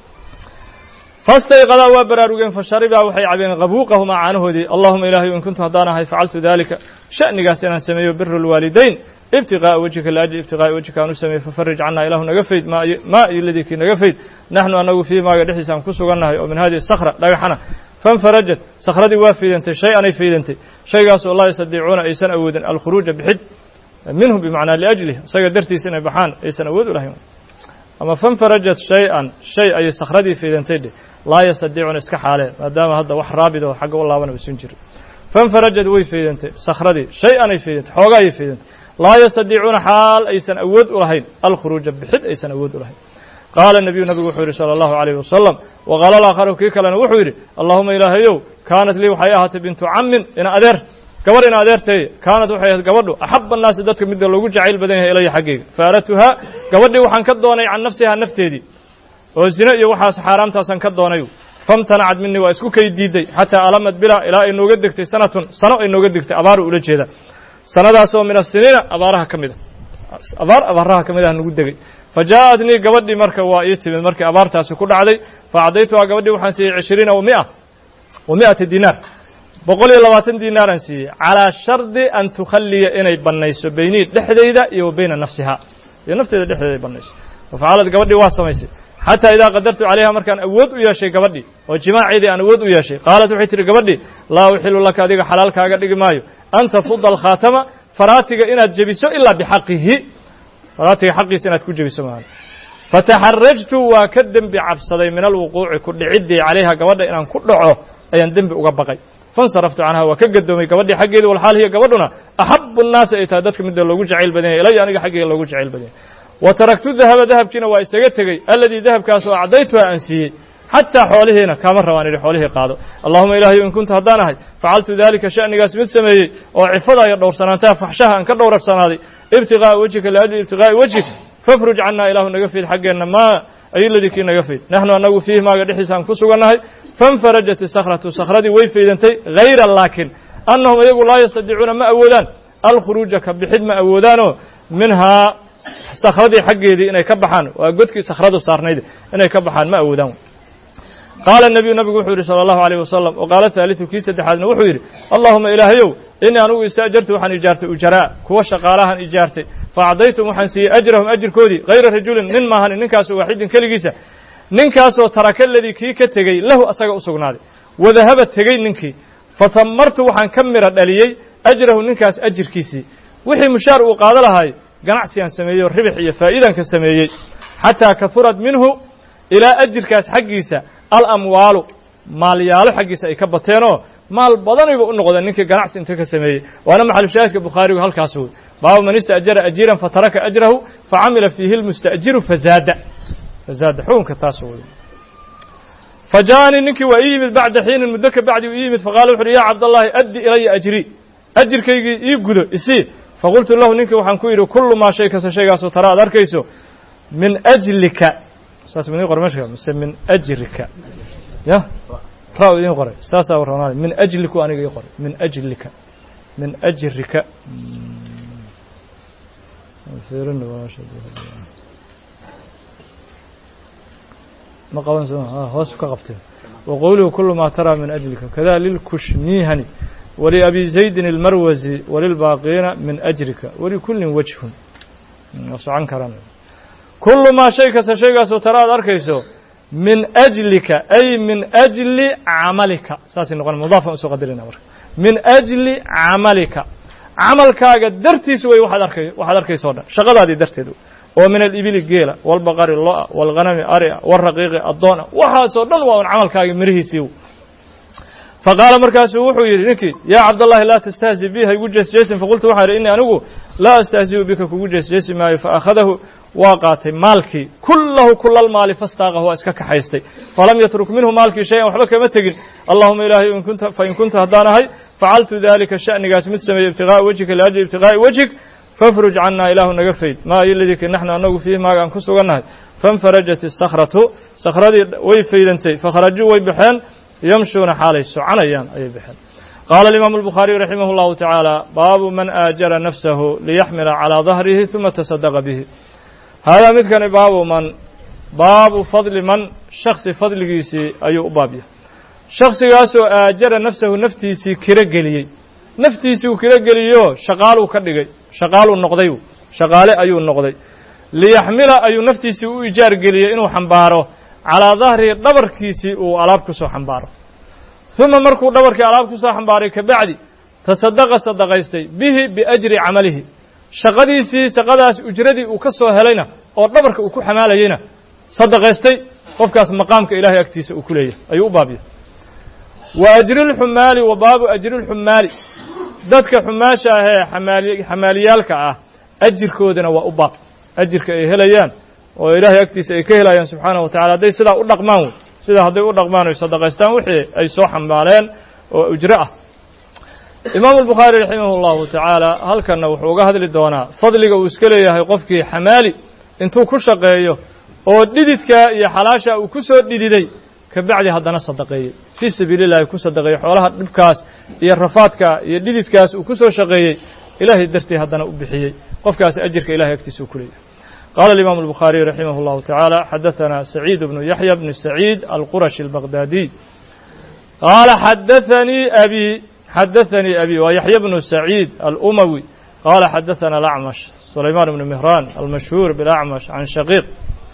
fastayqadaa waa baraarugeen fasharibaa waxay cabeen qabuuqahumaa caanahoodii allahuma ilaahay in kuntu haddaan ahay facaltu daalika sha'nigaas inaan sameeyo biru lwaalidayn ibtiqaa'a wejhika liajli ibtiqaa'i wejhika aan u sameeyo fafarij cannaa ilaahu naga fayd maa iyo ladii kii naga fayd naxnu annagu fii maaga dhexdiisa aan ku sugannahay oo min hadihi sakra dhagaxana fanfarajat sakhradii waa faydantay shay anay faydantay shaygaasoo laa yastadiicuuna aysan awoodin alkhuruuja bixid minhu bimacnaa liajlih isaga dartiisa inay baxaan aysan awood u lahayn ama fanfarajat shay-an shay ayay sakhradii faydantay dheh laa yastadiicuuna iska xaaleen maadaama hadda wax raabid oo xagga u laabana usan jirin fanfarajad way faydantay sakhradii shay anay faydantay xoogaayay faydantay laa yastadiicuuna xaal aysan awood u lahayn alkhuruuja bixid aysan awood u lahayn qaala nabiyu nabigu wuxuu yidhi sala allahu calayhi wasalam waqaala alaakharu kii kalena wuxuu yidhi allahuma ilaahayow kaanat lii waxay ahaatay bintu cammin ina adeer gabarh ina adeerteeye kaanat waxay ahayd gabadhu axaba annaasi dadka midda loogu jacayl badan yahay ilaya xaggayga faaradtuhaa gabadhii waxaan ka doonay can nafsihaa nafteedii oo zine iyo waxaas xaaraamtaasaan ka doonay famtanacad minii waa isku kay diiday xataa alamad bilaa ilaa ay nooga degtay sanatun sano ay nooga degtay abaaru ula jeeda sanadaasoo min asiniina abaaraha ka mid a abaar abaaraha ka mid ah nagu degay fa jaa'atnii gabadhii marka waa ii timid markii abaartaasi ku dhacday fa cadaytuhaa gabadhii waxaan siiyey cishriina wa mia wa mi'ata dinaar boqol iyo labaatan diinaaraan siiyey calaa shardi an tukhalliya inay bannayso beynii dhexdayda iyo wa bayna nafsihaa iyo nafteeda dhexdeeda ay bannayso fafacalad gabadhii waa samaysay xataa idaa qadartu calayha markaan awood u yeeshay gabadhii oo jimaaceedii aan awood u yeeshay qaalat waxay tihi gabadhii laa uxilu laka adiga xalaal kaaga dhigi maayo an tafuda alkhaatama faraatiga inaad jebiso ilaa bixaqihi faraatiga xaqiisa inaad ku jebiso maahan fataxarajtu waa ka dembi cabsaday min alwuquuci ku dhiciddii calayha gabadha inaan ku dhaco ayaan dembi uga baqay fansaraftu canha waa ka gadoomay gabadhii xaggeedii walxaal hiya gabadhuna axabu nnaasi ay tahay dadka midda loogu jacayl badan yahay ilaya aniga xaggeyga loogu jacayl badan yahay wa taraktu dahaba dahabkiina waa isaga tegey alladii dahabkaasoo acdaytuha aan siiyey xataa xoolihiina kaama rabaan idhi xoolihii qaado allahuma ilaahayu in kuntu haddaan ahay facaltu daalika sha'nigaas mid sameeyey oo cifada iyo dhowrsanaantaha faxshaha aan ka dhowrsanaaday ibtiqaa'a wejhika liajli ibtiqaa'i wejhik fafruj cannaa ilaahu naga fiid xaggeenna maa ayiladii kii naga fiid naxnu annagu fiihi maaga dhexdiisa aan ku sugannahay fanfarajat isakhratu sakhradii way faydantay hayra laakin annahum iyagu laa yastadiicuuna ma awoodaan alkhuruuja ka bixid ma awoodaanoo minhaa sakhradii xaggeedii inay ka baxaan waa godkii sakhradu saarnayd inay ka baxaan ma awoodaan qaala nabiyu nabigu wuxuu yidhi sala allahu alayh wasalam wa qaala haaliثu kii saddexaadna wuxuu yidhi allahuma ilaahayow inii anugu istaajartu waxaan ijaartay ujaraa kuwa shaqaalahan ijaartay faacdaytum waxaan siiyey ajrahum ajirkoodii hayra rajulin nin maahanin ninkaasoo waaxidin keligiisa ninkaasoo taraka ladii kii ka tegey lahu asaga u sugnaaday wadahaba tegey ninkii fatamartu waxaan ka mira dhaliyey ajrahu ninkaas ajirkiisii wixii mushaar uu qaado lahay ganacsigaan sameeyey oo ribix iyo faa'iidaan ka sameeyey xataa kahurad minhu ilaa ajirkaas xaggiisa alamwaalu maalyaalo xaggiisa ay ka bateenoo maal badanayba u noqdeen ninkii ganacsi inta ka sameeyey waana maxalushaahidka bukhaarigu halkaas wey baabu man ista'jara ajiiran fataraka ajrahu facamila fiihi lmusta'jiru fazaada fazaada xukunka taas wey fajaanii ninkii waa ii yimid bacda xiinin muddo ka bacdi u ii yimid faqala wuxu uhi ya cabdallahi addi ilaya ajrii ajirkaygii ii gudo isii faqultu lahu ninkii waxaan ku yidhi kullu maa shay kasta shaygaasoo tara aad arkayso min ajlika saas ma idin qoray meesha mise min ajrika ya raa idin qoray saasaa warranaada min ajliku aniga ii qoray min ajlika min ajrika ma qaban soo hoos ka qabtay وقوله كل ما ترى من أجلك كذا للكشميهني ولأبي زيد المروزي وللباقين من أجرك ولكل وجه وصعن كرام كل ما شيء كسشيء سترى أركيسو من أجلك أي من أجل عملك ساسي نقول مضافة أسوق قدرنا من أجل عملك عملك درتي سوي واحد أركي واحد أركي صودا شغل هذه درتي دو ومن الإبل الجيلة والبقر اللؤ والغنم أريع والرقيق الضونة وحاسو دلوا عملك مريه سيو فقال مركز وحو يرنكي يا عبد الله لا تستهزئ بها يوجس جيسم فقلت وحر إني أنه لا أستهزئ بك كوجس جيسم فأخذه واقعت مالكي كله كل المال فاستاغه واسكك حيستي فلم يترك منه مالكي شيئا وحبك متقن اللهم إلهي إن كنت فإن كنت هدانهي فعلت ذلك الشأن قاسمت سمي ابتغاء وجهك لأجل ابتغاء وجهك fafruj cannaa ilaahu naga fayd maa iyo ladii kii naxnu annagu fiihi maaga aan ku sugannahay fainfarajat isakhratu sakhradii way faydantay fakharajuu way baxeen yamshuuna xaalay soconayaan ayay baxeen qaala alimaamu albukhaariyu raximah allahu tacaala baabu man aajara nafsahu liyaxmila calaa dahrihi uma tasadaqa bihi haadaa midkani baabu man baabu fadli man shaksi fadligiisii ayuu u baab yahay shaksigaasoo aajara nafsahu naftiisii kiro geliyey naftiisii uu kiro geliyoo shaqaaluu ka dhigay shaqaaluu noqday shaqaale ayuu noqday liyaxmila ayuu naftiisii u ijaar geliyey inuu xambaaro calaa dahrihi dhabarkiisii uu alaab ku soo xambaaro uma markuu dhabarkii alaab ku soo xambaaray kabacdi tasadaqa sadaqaystay bihi biajri camalihi shaqadiisii shaqadaas ujradii uu ka soo helayna oo dhabarka uu ku xamaalayeyna sadaqaystay qofkaas maqaamka ilaahay agtiisa uu ku leeyahay ayuu u baabiyay wa ajrilxumaali wa baabu ajrilxumaali dadka xumaasha ah ee xamaali xamaaliyaalka ah ajirkoodana waa u baab ajirka ay helayaan oo ilaahay agtiisa ay ka helayaan subxaanahu wa tacala hadday sidaa u dhaqmaan wey sidaa hadday u dhaqmaan oy sadaqaystaan wixii ay soo xambaaleen oo ujro ah imaamu albukhaari raximah allahu tacaala halkanna wuxuu uga hadli doonaa fadliga uu iska leeyahay qofkii xamaali intuu ku shaqeeyo oo dhididkaa iyo xalaasha uu ku soo dhididay kabacdi haddana sadaqeeyey fii sabiili llahi ku sadaqeeyey xoolaha dhibkaas iyo rafaadka iyo dhididkaas uu ku soo shaqeeyey ilaahay dartii haddana u bixiyey qofkaasi ajirka ilahay agtiisa uu ku leeyahay qaala alimaamu albukhaariyu raximah allahu tacaala xadahanaa saciid bnu yaxya bnu saciid alqurashi albaqdaadiy qaala xadaanii abi xadaanii abi waa yaxya bnu saciid alumawi qaala xadaثana alacmash sulaymaan bnu mihraan almashhuur bilacmash can shaqiiq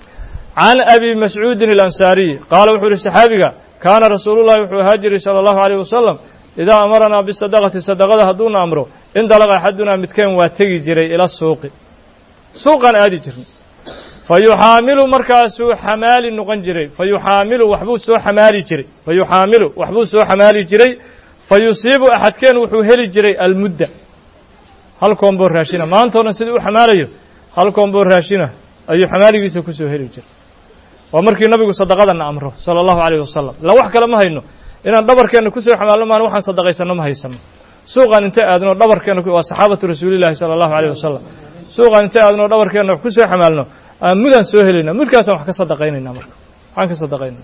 can abi mascuudin alansaariy qaala wuxuu yihi saxaabiga kaana rasuulu llahi wuxuu ahaa jiray sala allahu alayh wasalam idaa amaranaa bisadaqati sadaqada hadduuna amro indalaqa axadunaa midkeen waa tegi jiray ila suuqi suuqaan aadi jirnay fa yuxaamilu markaasuu xamaali noqon jiray fa yuxaamilu waxbuu soo xamaali jiray fa yuxaamilu waxbuu soo xamaali jiray fa yusiibu axadkeen wuxuu heli jiray almudda hal koonboo raashina maantao dhan sidii u xamaalayo hal koonboo raashina ayuu xamaaligiisa ku soo heli jiray waa markii nabigu sadaqadana amro sala allahu alayh wasalam la wax kale ma hayno inaan dhabarkeenna ku soo xamaalno maan waxaan sadaqaysanno ma haysano suuqaan inta aadno dhabarkeenna waa saxaabatu rasuulillahi sala allahu alayh wasalam suuqaan inta aadno dhabarkeenna wax ku soo xamaalno mudaan soo helayna mudkaasaan wax ka sadaqaynaynaa marka waxaan ka sadaqaynayna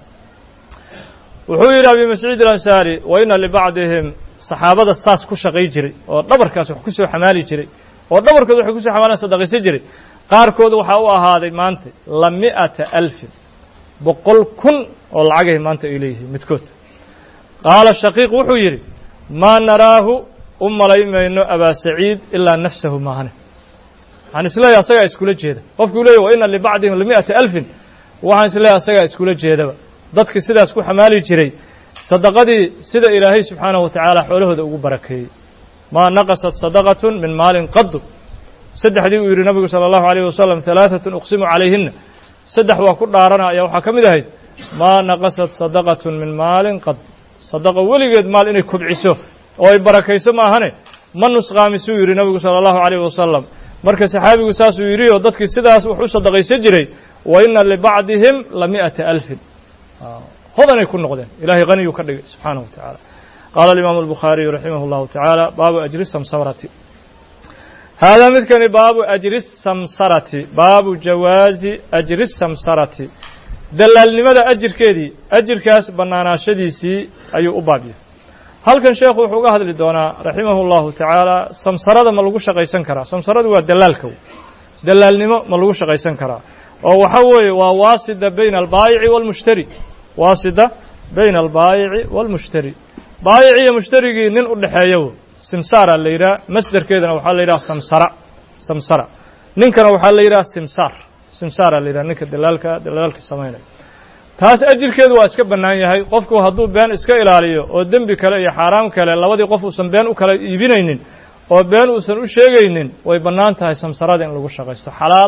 wuxuu yidhi abi mascuud alansaari wa ina libacdihim saxaabada saas ku shaqay jiray oo dhabarkaas wax ku soo xamaali jiray oo dhabarkooda waxay ku soo xamaalaan sadaqaysan jiray qaarkood waxaa u ahaaday maanta la mi'ata alfin boqol kun oo lacagahay maanta ay leeyihiin midkood qaala shaqiiq wuxuu yidhi maa naraahu u malaymayno abaa saciid ilaa nafsahu maahane waxaan isleeyahay asagaa iskula jeeda qofkuu leeyahy wa ina libacdihim lami'ata alfin waxaan isleeyahay asagaa iskula jeedaba dadkii sidaas ku xamaali jiray sadaqadii sida ilaahay subxaanahu wa tacaala xoolahooda ugu barakeeyey maa naqasat sadaqatun min maalin qadu saddexdii uu yidhi nabigu sala allahu alayh wasalam halaatatun uqsimu calayhina saddex waa ku dhaarana ayaa waxaa ka mid ahayd maa naqasat sadaqatun min maalin qad sadaqa weligeed maal inay kobciso oo ay barakayso maahane ma nusqaamisuu yidhi nabigu sala allahu alayh wasalam marka saxaabigu saasuu yidhi oo dadkii sidaas wax u sadaqaysan jiray wa ina libacdihim la mi'ata alfin hodanay ku noqdeen ilahay haniyuu ka dhigay subxaanahu wa tacaala qaala alimaamu albukhaariyu raximah allahu tacaala baabu ajri samsarati haadaa midkani baabu ajri samsarati baabu jawaazi ajri samsarati dalaalnimada ajirkeedii ajirkaas bannaanaashadiisii ayuu u baabiyay halkan sheekhu wuxuu uga hadli doonaa raximahu allahu tacaala samsarada ma lagu shaqaysan karaa samsaradu waa dalaalka dalaalnimo ma lagu shaqaysan karaa oo waxa weeye waa waasida bayna albaayici waalmushtari waasida bayna albaayici waalmushtari baayici iyo mushtarigii nin u dhexeeya simsaara la yidhaha masderkeedana waxaa la yidhaha samsara samsara ninkana waxaa la yidhaha simsaar simsaara la yidhaha ninka dalaalka dalaalka samaynaya taas ajirkeedu waa iska bannaan yahay qofku hadduu been iska ilaaliyo oo dembi kale iyo xaaraam kale labadii qof uusan been u kala iibinaynin oo been uusan u sheegaynin way bannaan tahay samsarada in lagu shaqaysto xalaal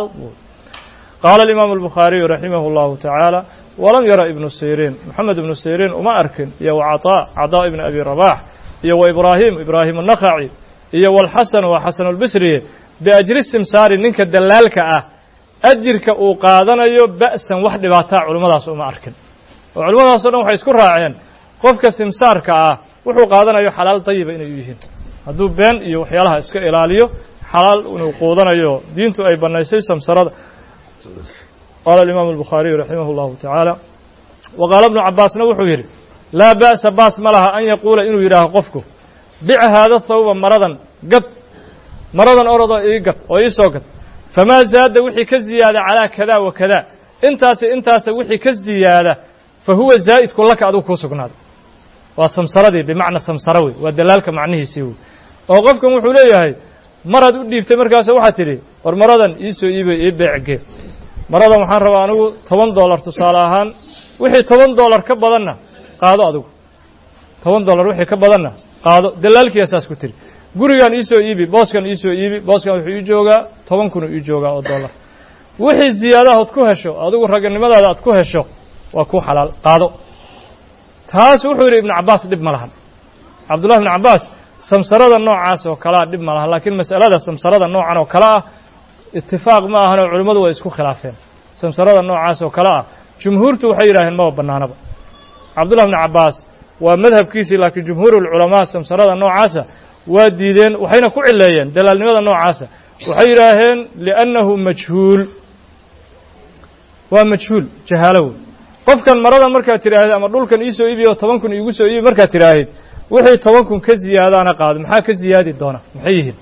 qaala alimaamu albukhaariyu raximahu allahu tacaala walam yara ibnu siriin moxamed ibnu siriin uma arkin iyo wacaطaa cadaa ibni abi rabax iyo wa ibraahim ibraahim الnakhaci iyo walxasan waa xasan اlbisriye biajri simsaari ninka dalaalka ah ajirka uu qaadanayo ba'san wax dhibaataa culimmadaas uma arkin oo culimmadaas o dhan waxay isku raaceen qofka simsaarka ah wuxuu qaadanayo xalaal dayiba inay u yihiin hadduu been iyo waxyaalaha iska ilaaliyo xalaal inuu quudanayo diintu ay banaysay samsarada qaala al-imam al-bukhari rahimahu allah ta'ala wa qaala ibn abbas wuxuu yiri la ba'sa bas malaha an yaqula inuu yiraaho qofku bic hada thawba maradan gad maradan orado ii gad oo ii soo gad fama zaada wixii ka ziyaada ala kada wa kada intaas intaas wixii ka ziyaada fa huwa zaa'id kullaka adu ku sugnaado waa samsaradii bimaana samsarawi waa dalaalka macnihiisii oo qofkan wuxuu leeyahay marad u dhiibtay markaas waxa tiri war maradan ii soo iibay ii beecge maradan waxaan rabaa anigu toban dollar tusaale ahaan wixii toban dollar ka badanna qaado adigu toban dollar wixii ka badanna qaado dalaalkii asaas ku tiri gurigan ii soo iibi booskan ii soo iibi booskan wuxuu ii joogaa toban kun ii joogaa oo dollar wixii ziyaadaha aad ku hesho adigu raganimadaada aad ku hesho waa ku xalaal qaado taas wuxuu yiri ibn Abbas dib ma lahan Abdullah ibn Abbas samsarada noocaas oo kala dib ma lahan laakiin mas'alada samsarada noocan oo kala ah ittifaaq ma ahana culimadu way isku khilaafeen samsarada noocaas oo kala ah jumhuurtu waxay yiraahdeen ma banaanaba Abdullah ibn Abbas waa madhabkiisii laakiin jumhuurul ulama samsarada noocaas waa diideen waxayna ku cileeyeen dalaalnimada noocaas waxay yiraahdeen li'annahu majhuul waa majhuul jahaalow qofkan maradan markaa tiraahdo ama dhulkan ii soo iibiyo toban kun iigu soo iibi markaa tiraahid wixii toban kun ka ziyaadana qaado maxaa ka ziyaadi doona maxay yihiin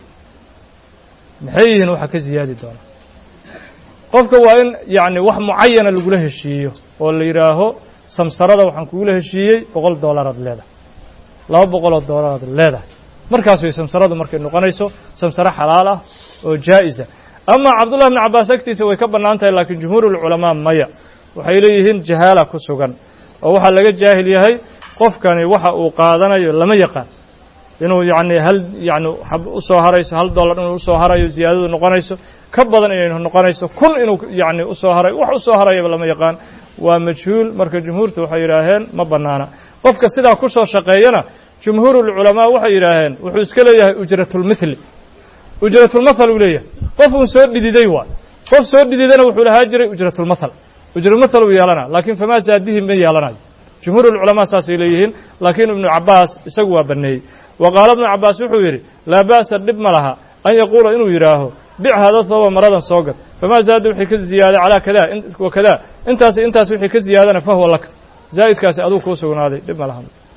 maxay yihiin waxa ka ziyaadi doona qofka waa in yaani wax muayana lagu la heshiiyo oo la yiraaho samsarada waxaan kugu la heshiiyay boqol dollar ad leedahay laba boqol dollar ad leedahay markaas way samsaradu markay noqonayso samsara xalaal ah oo jaa'iza ama Abdullah ibn Abbas agtiisa way ka banaantahay laakiin jumhuurul ulama maya waxay leeyihiin jahaala ku sugan oo waxa laga jaahil yahay qofkani waxa uu qaadanayo lama yaqaan inuu yaani hal yaani u soo harayso hal dollar inuu u soo harayo ziyaadadu noqonayso ka badan inay noqonayso kun inuu yaani u soo haray wax u soo harayo lama yaqaan waa majhuul marka jumhuurtu waxay yiraahdeen ma banaana qofka sidaa ku soo shaqeeyana jumhuurul ulama waxay yiraahdeen wuxuu iska leeyahay ujratul mithli ujratul mathal uu leeyahay qof uu soo dhididay waa qof soo dhididana wuxuu lahaa jiray ujratul mathal ujratul mathal uu yeelana laakiin fama zaadihi ma yeelanayo jumhuurul ulama saasay leeyihiin laakiin ibn Abbas isagu waa baneeyay wa qaala ibn Abbas wuxuu yiri la ba'sa dib malaha an yaqula inuu yiraaho bic hada thawba maradan soo gad fama zaada wixii ka ziyaada ala kada wa kada intaas intaas wixii ka ziyaadana fa huwa lak zaa'idkaasi aduu ku sugnaaday dib malaha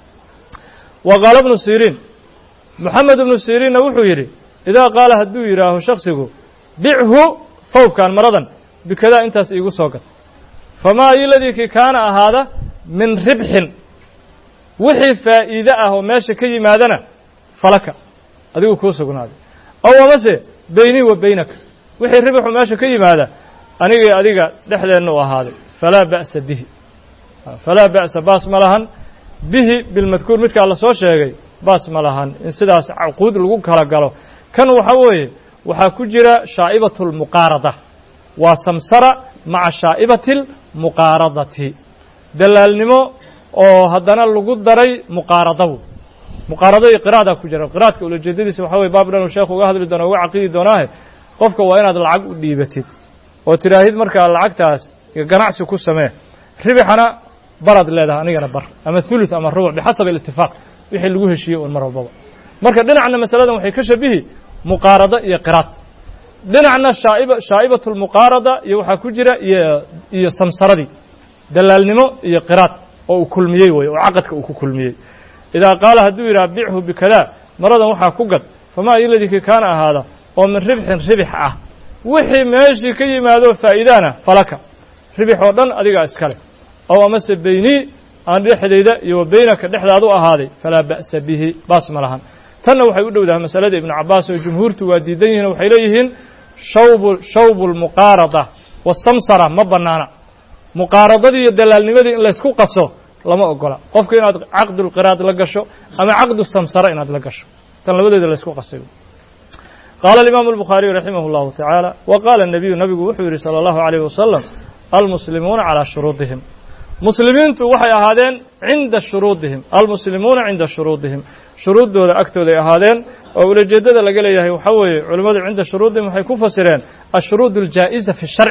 wa qaala ibn Sirin Muhammad ibn Sirin wuxuu yiri ida qaala haduu yiraaho shakhsigu bi'hu thawbkan maradan bikada intaas iigu soo gad fama iladiki kaana ahaada min ribhin wixii faa'iido ah oo meesha ka yimaadana falaka adigu ku sugnaaday aw amase bayni wa baynaka wixii ribhu meesha ka yimaada aniga adiga dhexdeena u ahaaday fala ba'sa bihi fala ba'sa bas malahan bihi bil madkuur midka la soo sheegay bas malahan in sidaas aqood lagu kala galo kan waxa weeye waxa ku jira shaa'ibatul muqarada wa samsara ma'a shaa'ibatil muqaradati dalaalnimo oo haddana lagu daray muqaaradaw muqaarado iyo qiraada ku jira qiraadka ula jeedadiisa waxa weeye baab dhan oo sheekhu uga hadli doono uga aqoon doonaa qofka waa inaad lacag u dhiibatid oo tiraahid marka lacagtaas ganacsi ku samee ribixana barad leedahay anigana bar ama thuluth ama rubuc bixasab al-ittifaq wixii lagu heshiiyay oo mar walba marka dhinacna masaladan waxay ka shabihi muqaarada iyo qiraad dhinacna shaa'iba shaa'ibatul muqaarada iyo waxa ku jira iyo iyo samsaradii dalaalnimo iyo qiraad oo uu kulmiyay way oo aqadka uu ku kulmiyay ida qaala haduu yiraahdo bi'hu bikada maradan waxa ku gad fama iladiki kaana ahaada oo min ribhin ribix ah wixii meeshii ka yimaado faa'iidana falaka ribix oo dhan adiga iskale oo amase bayni aan dhexdeeda iyo baynaka dhexdaadu ahaaday fala ba'sa bihi bas malahan tan waxay u dhowdahay masalada ibn Abbas oo jumhuurtu waa diidan yihiin waxay leeyihiin shawbul shawbul muqarada wa samsara ma banaana muqaaradadii iyo dalaalnimadii in la isku qaso lama ogola qofka inaad aqdul qiraad la gasho ama aqdu samsara inaad la gasho tan labadeeda la isku qasay قال الإمام البخاري رحمه الله تعالى وقال النبي نبي وحوري صلى الله عليه وسلم المسلمون على شروطهم مسلمين وحي أهادين عند شروطهم المسلمون عند شروطهم شروط دولة أكتود أهادين أولا جدد لقليه وحوي علماء عند شروطهم وحيكون فسرين الشروط الجائزة في الشرع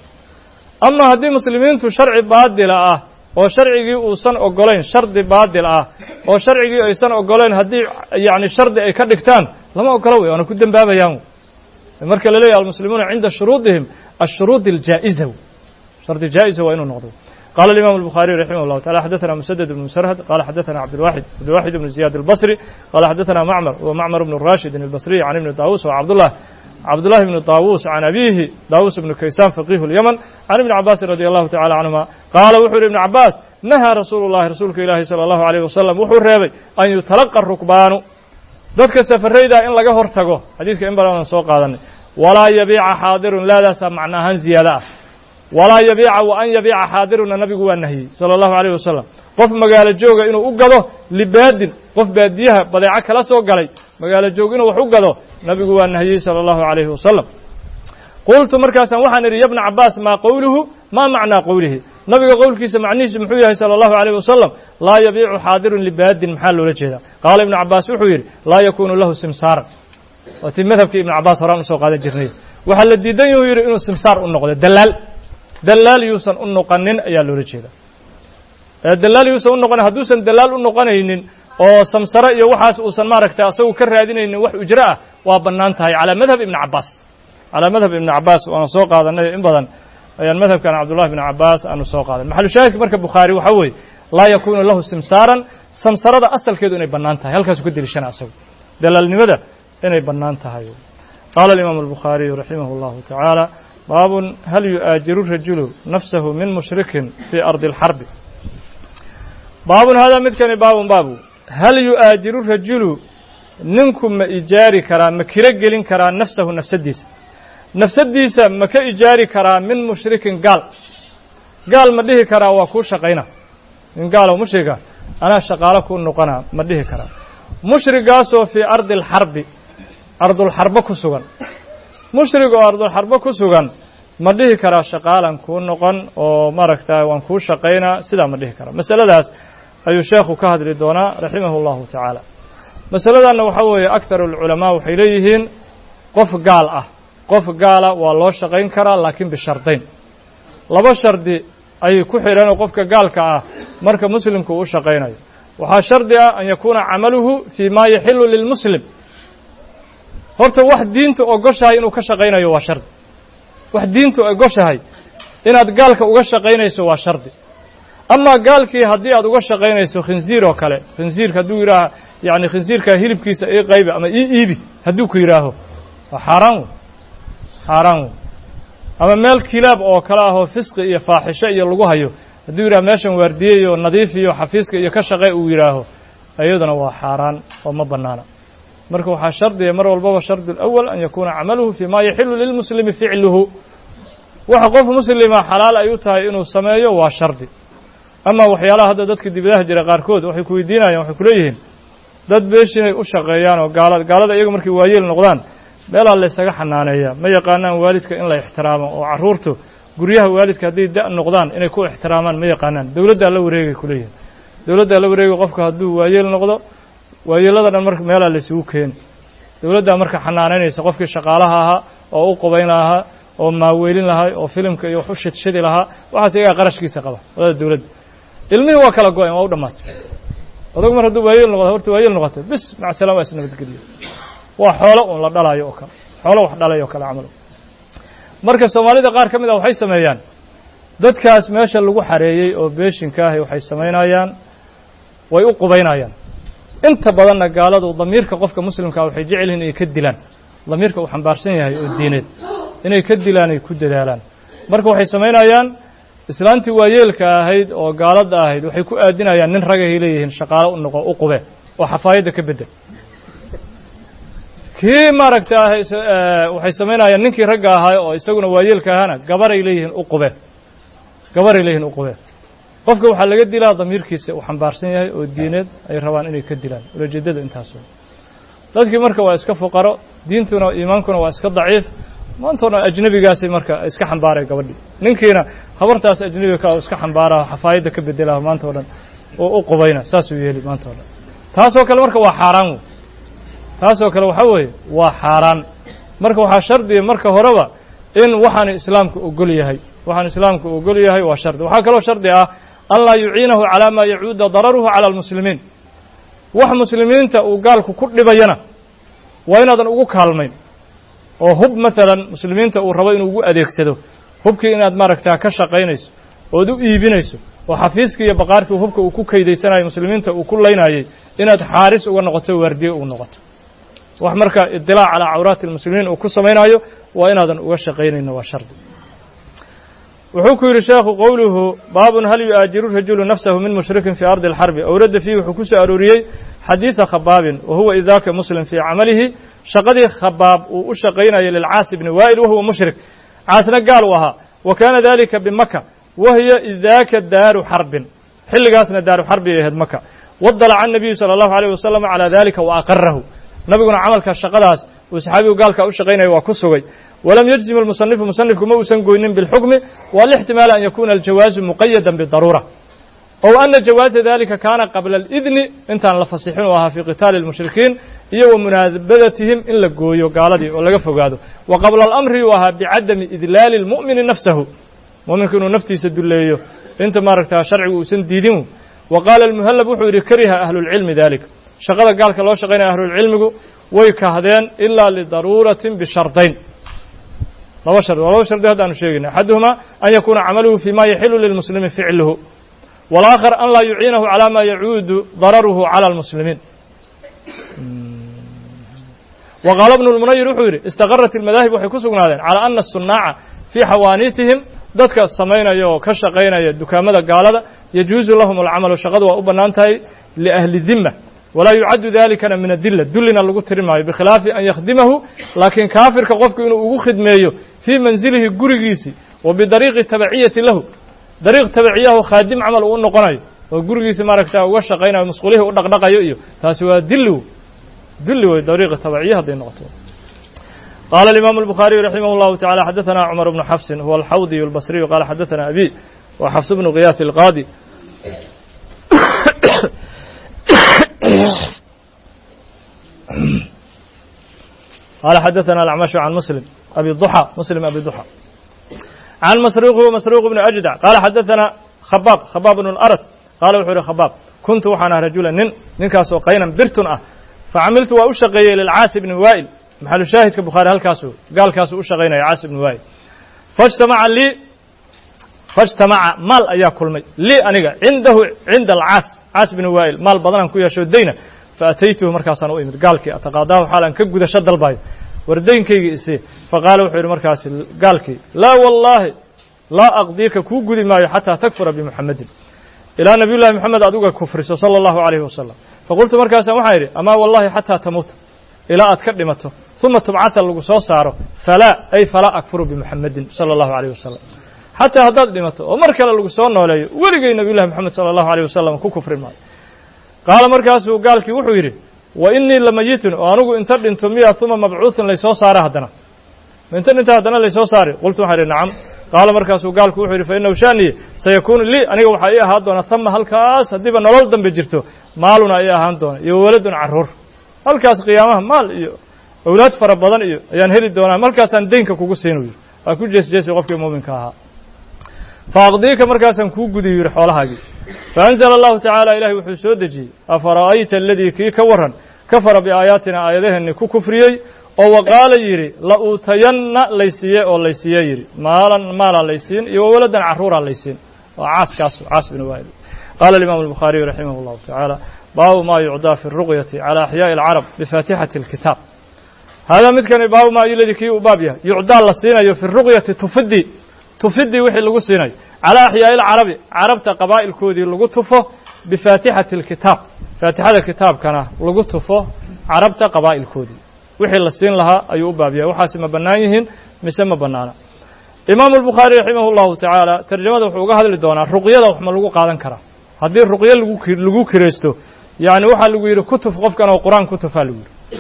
أما هذه مسلمين شرع بادل آه وشرعي وسن أقولين شرط بادل آه وشرعي أيسن أقولين هذه يعني شرط أي كدكتان لما أقولوا أنا كنت بابا يوم marka la leeyahay almuslimuuna cinda shuruudihim ashuruud aljaa'iza shardi jaa'iza waa inuu noqdo قال الإمام البخاري رحمه الله تعالى حدثنا مسدد بن مسرهد قال حدثنا عبد الواحد عبد الواحد بن زياد البصري قال حدثنا معمر ومعمر بن الراشد البصري عن ابن طاووس وعبد الله عبد الله بن طاووس عن أبيه طاووس بن كيسان فقيه اليمن عن ابن عباس رضي الله تعالى عنهما قال وحر ابن عباس نهى رسول الله رسولك إلهي صلى الله عليه وسلم وحر ريبي أن يتلقى الركبان dadka safarayda in laga hortago xadiiska in badan soo qaadanay walaa yabiica xaadirun la daasa macnaahan ziyada ah walaa yabiica wa an yabiica xaadirun nabigu waa nahiyey sallallahu alayhi wasallam qof magaalo jooga inuu u gado libaadin qof baadiyaha badeeco kala soo galay magaalo joog inuu wax u gado nabigu waa nahiyey sallallahu alayhi wasallam qultu markaasan waxaan iri ibn Abbas ma qawluhu ma macna qawlihi nabiga qowlkiisa macnihiisu muxuu yahay sallallahu alayhi wasallam laa yabiicu xaadirun libaadin maxaa loola jeedaa qaala ibn Abbas wuxuu yiri laa yakunu lahu simsaar wati madhabki ibn Abbas horaan soo qaadan jirnay waxa la diidan yahay yiri inuu simsaar u noqdo dalaal dalaal yuusan u noqonin ayaa loola jeedaa ee dalaal yuusan u noqon haduusan dalaal u noqonaynin oo samsara iyo waxaas uusan maaragtay asagu ka raadinaynin wax ujra ah waa banaan tahay ala madhab ibn Abbas ala madhab ibn Abbas waan soo qaadanay in badan ayaan madhabkan Abdullah ibn Abbas aanu soo qaadan maxal shaahid marka Bukhari waxa weey laa yakunu lahu simsaaran samsarada asalkeedu inay banaan tahay halkaas ku dilishana asagu dalaalnimada inay banaan tahay qala al-imam al-Bukhari rahimahullahu ta'ala babun hal yu'ajiru ar-rajulu nafsahu min mushrikin fi ardi al-harb babun hada midkani babun babu hal yu'ajiru ar-rajulu ninkum ma ijaari kara ma kira gelin kara nafsahu nafsadiisa nafsadiisa ma ka ijaari karaa min mushrikin gaal gaal ma dhihi karaa waa ku shaqayna in gaal oo mushrika ana shaqaale ku noqona ma dhihi karaa mushrigaas oo fi ardil harbi ardul harba ku sugan mushrig oo ardul harba ku sugan ma dhihi karaa shaqaalan ku noqon oo maragtaa waan ku shaqayna sida ma dhihi karaa masaladaas ayuu sheekhu ka hadli doonaa rahimahullahu ta'ala masaladan waxa weeye aktarul ulama waxay leeyihiin qof gaal ah qof gaala waa loo shaqayn karaa laakiin bi shardayn laba shardi ay ku xireen qofka gaalka ah marka muslimku uu shaqaynayo waxa shardi ah an yakuna amaluhu fi ma yahillu lil muslim horta wax diintu ogoshahay inuu ka shaqaynayo waa shardi wax diintu ogoshahay inaad gaalka uga shaqaynayso waa shardi ama gaalkii hadii aad uga shaqaynayso khinziir oo kale khinziirka haduu yiraahdo yaani khinziirka hilibkiisa ee qayb ama iibi haduu ku yiraahdo waa xaraam xaraam ama meel kilaab oo kala ah oo fisqi iyo faaxisho iyo lagu hayo haduu yiraahdo meeshan waardiye iyo nadiif iyo xafiiska iyo ka shaqay uu yiraahdo ayaduna waa xaraan oo ma banaana marka waxa shardi mar walba shardi awwal an yakuna amaluhu fi ma yahillu lil muslimi fi'luhu waxa qof muslima xalaal ay u tahay inuu sameeyo waa shardi ama waxyaalaha hadda dadka dibadaha jira qaarkood waxay ku weydiinayaan waxay ku leeyihiin dad beeshay u shaqeeyaan oo gaalada gaalada iyagu markii waayeel noqdaan meelaha la isaga xanaaneeya ma yaqaanaan waalidka in la ixtiraamo oo caruurtu guryaha waalidka haday da noqdaan inay ku ixtiraamaan ma yaqaanaan dawladda la wareegay ku leeyahay dawladda la wareegay qofka haduu waayeel noqdo waayeelada dhan marka meelaha la isugu keen dawladda marka xanaaneynaysa qofkii shaqaalaha ahaa oo u qabayn lahaa oo maaweelin lahaa oo filimka iyo wax u shidshidi lahaa waxaas iyaga qarashkiisa qaba wada dawladda ilmihi waa kala go'ay waa u dhamaatay adag mar haduu waayeel noqdo horta waayeel noqoto bis ma salaam waa isnabad geliyo waa xoolo oo la dhalayo oo kale xoolo wax dhalayo kala amal marka Soomaalida qaar kamid ah waxay sameeyaan dadkaas meesha lagu xareeyay oo beeshinka ah waxay sameynayaan way u qubaynayaan inta badan gaaladu damiirka qofka muslimka ah waxay jecel yihiin inay ka dilaan damiirka uu xambaarsan yahay oo diineed inay ka dilaan ay ku dadaalaan marka waxay sameynayaan islaantii waayeelka ahayd oo gaalada ahayd waxay ku aadinayaan nin rag ah leeyihiin shaqaale u noqo u qube oo xafaayada ka bedel kii maaragtaa waxay sameynayaan ninkii ragga ahaa oo isaguna waayeelka ahana gabaray leeyihiin u qube gabaray leeyihiin u qube qofka waxa laga dilaa damiirkiisa uu xambaarsan yahay oo diineed ay rabaan inay ka dilaan ujeedada intaas oo dadkii marka waa iska fuqaro diintuna iimaankuna waa iska daciif maantana ajnabigaasi marka iska xambaaray gabadhii ninkiina habartaas ajnabiga ka iska xambaara xafaayada ka bedela maanta oo dhan oo u qubayna saas uu yeeli maanta oo dhan taas oo kale marka waa xaraan taas oo kale waxa weeye waa xaraan marka waxa shardi marka horeba in waxaan islaamku ogol yahay waxaan islaamku ogol yahay waa shardi waxa kale oo shardi ah alla yuciinahu ala ma yacuud dararuhu ala almuslimiin wax muslimiinta uu gaalku ku dhibayana waa inaadan ugu kaalmayn oo hub maalan muslimiinta uu rabo inuu ugu adeegsado hubkii inaad maaragtaa ka shaqaynayso ood u iibinayso oo xafiiskii iyo baqaarkii hubka uu ku kaydaysanayo muslimiinta uu ku laynayay inaad xaaris uga noqoto waardiye ugu noqoto wax marka idilaac calaa cawraati almuslimiin uu ku samaynayo waa inaadan uga shaqaynayno waa shardi wuxuu ku yidhi sheekhu qowluhu baabun hal yu'aajiru rajulu nafsahu min mushrikin fii ardi alxarbi awradda fiihi wuxuu ku soo arooriyey xadiida khabaabin wa huwa idaaka muslim fii camalihi shaqadii khabaab uu u shaqaynayay lilcaas ibni waa'il wahuwa mushrik caasna gaal u ahaa wa kaana dalika bimaka wahiya idaaka daaru xarbin xilligaasna daaru xarbi ay ahayd maka wadalaca annabiyu sala allahu alayh wasalam calaa dalika wa aqarahu nabiguna camalka shaqadaas uu saxaabigu gaalka u shaqaynaya waa ku sugay walam yajzim almusanifu musanifku ma uusan goynin bilxukmi walixtimaala an yakuna aljawaazu muqayadan bidaruura ow ana jawaaza dalika kaana qabla alidni intaan la fasixin u ahaa fii qitaali almushrikiin iyo wa munaabadatihim in la gooyo gaaladii oo laga fogaado wa qabla alamri uu ahaa bicadami idlaali lmu'mini nafsahu mu'minku inuu naftiisa dulleeyo inta maaragtaa sharcigu uusan diidin wa qaala almuhallab wuxuu yidhi kariha ahlulcilmi dalika shaqada gaalka loo shaqaynaya ahlulcilmigu way kahdeen ilaa lidaruuratin bishardayn laba shardi waa laba shardi haddaanu sheegayna axaduhumaa an yakuuna camaluhu fii ma yaxilu lilmuslimi ficluhu waalaakhar an laa yuciinahu calaa ma yacuudu dararuhu cala almuslimiin wa qaala ibnu lmunayir wuxuu yidhi istaqarat ilmadaahib waxay ku sugnaadeen calaa ana asunaaca fii xawaaniitihim dadka samaynaya oo ka shaqaynaya dukaamada gaalada yajuuzu lahum alcamalu shaqadu waa u bannaan tahay liahli dimma walaa yucaddu dalikana min adilla dullina lagu tiri maayo bikhilaafi an yakhdimahu laakiin kaafirka qofku inuu ugu khidmeeyo fii manzilihi gurigiisii wa bidariiqi tabaciyati lahu dariiq tabaciyahu khaadim camal uu u noqonayo oo gurigiisi maaragta uga shaqaynayo masquulihii u dhaqdhaqayo iyo taasi waa dilli dilli wey dariiqi tabaciya hadday noqoto قال الإمام البخاري رحمه الله تعالى حدثنا عمر بن حفص هو الحوضي البصري قال حدثنا أبي وحفص بن غياث القاضي قال حدثنا الأعمش عن مسلم أبي الضحى مسلم أبي الضحى عن مسروق ومسروق بن أجدع قال حدثنا خباب خباب بن الأرد قال وحور خباب كنت وحنا رجلا نن ننكاس وقينا برتن أه فعملت وأشقي للعاس بن وائل محل شاهد كبخاري هل كاسو قال كاسو أشقينا يا عاس بن وائل فاجتمع لي فاجتمع مال أيا كل مي لي أنيقا عنده عند العاس عاس بن وائل مال بدنا كويا شو الدينة فأتيته مركاسا وإمد قال كي أتقاضاه حالا كجود شد الباي وردين كي يسي فقال وحير مركاس قال كي لا والله لا أقضيك كو جودي معي حتى تكفر بمحمد إلى نبي الله محمد أدوك كفر صلى الله عليه وسلم فقلت مركاسا وحيري أما والله حتى تموت إلى أتكلمته ثم تبعث اللقصة صاره فلا أي فلا أكفر بمحمد صلى الله عليه وسلم حتى هداد دمته ومركل اللقصة ولي ورقي نبي الله محمد صلى الله عليه وسلم كو كفر معي قال مركاسه قال كي وحيري وإني لميت وأنو انتر انتمية ثم مبعوث ليسو صاره هدنا انتر انت هدنا ليسو صاره قلت وحيري نعم قال مركاسه قال كي وحيري فإنه شاني سيكون لي أنا وحيئة هادونا ثم هالكاس هديبا نولد بجرته مالنا إياه هاندونا يولد عرور halkaas qiyaamaha maal iyo awlaad fara badan iyo ayaan heli doonaa markaasaan deynka kugu siinayo waa ku jeesjeesay qofkii muuminka ahaa faaqdiika markaasaan kuu gudiyo yiri xoolahaagii faanzala allahu tacaala ilaahay wuxuu soo dejiyey afara'ayta alladii kii ka waran kafara biaayaatina aayadaheenni ku kufriyey oo waqaala yidhi la uutayanna laysiiye oo laysiiye yidhi maalan maalaa laysiin iyo wawaladan carruuraa laysiin waa caaskaas caas bin waa'il qaala alimaamu albukhaariyu raximah allahu tacaala باب ما يعدى في الرقية على أحياء العرب بفاتحة الكتاب هذا مثل باب ما الذي كي بابيه يعدى للصينة في الرقية تفدي تفدي وحي لغو صينة على أحياء العرب عربت قبائل كودي لغو تفه بفاتحة الكتاب فاتحة الكتاب كان لغو تفه عربت قبائل كودي وحي للصين لها أي بابيه وحاسم بنايهن مسمى بنانا إمام البخاري رحمه الله تعالى ترجمة وحوقها للدونا الرقية وحما لغو قادن كرا هذه الرقية لغو كريستو يعني waxa lagu yiri kutub qofkan oo quraan ku tafaluur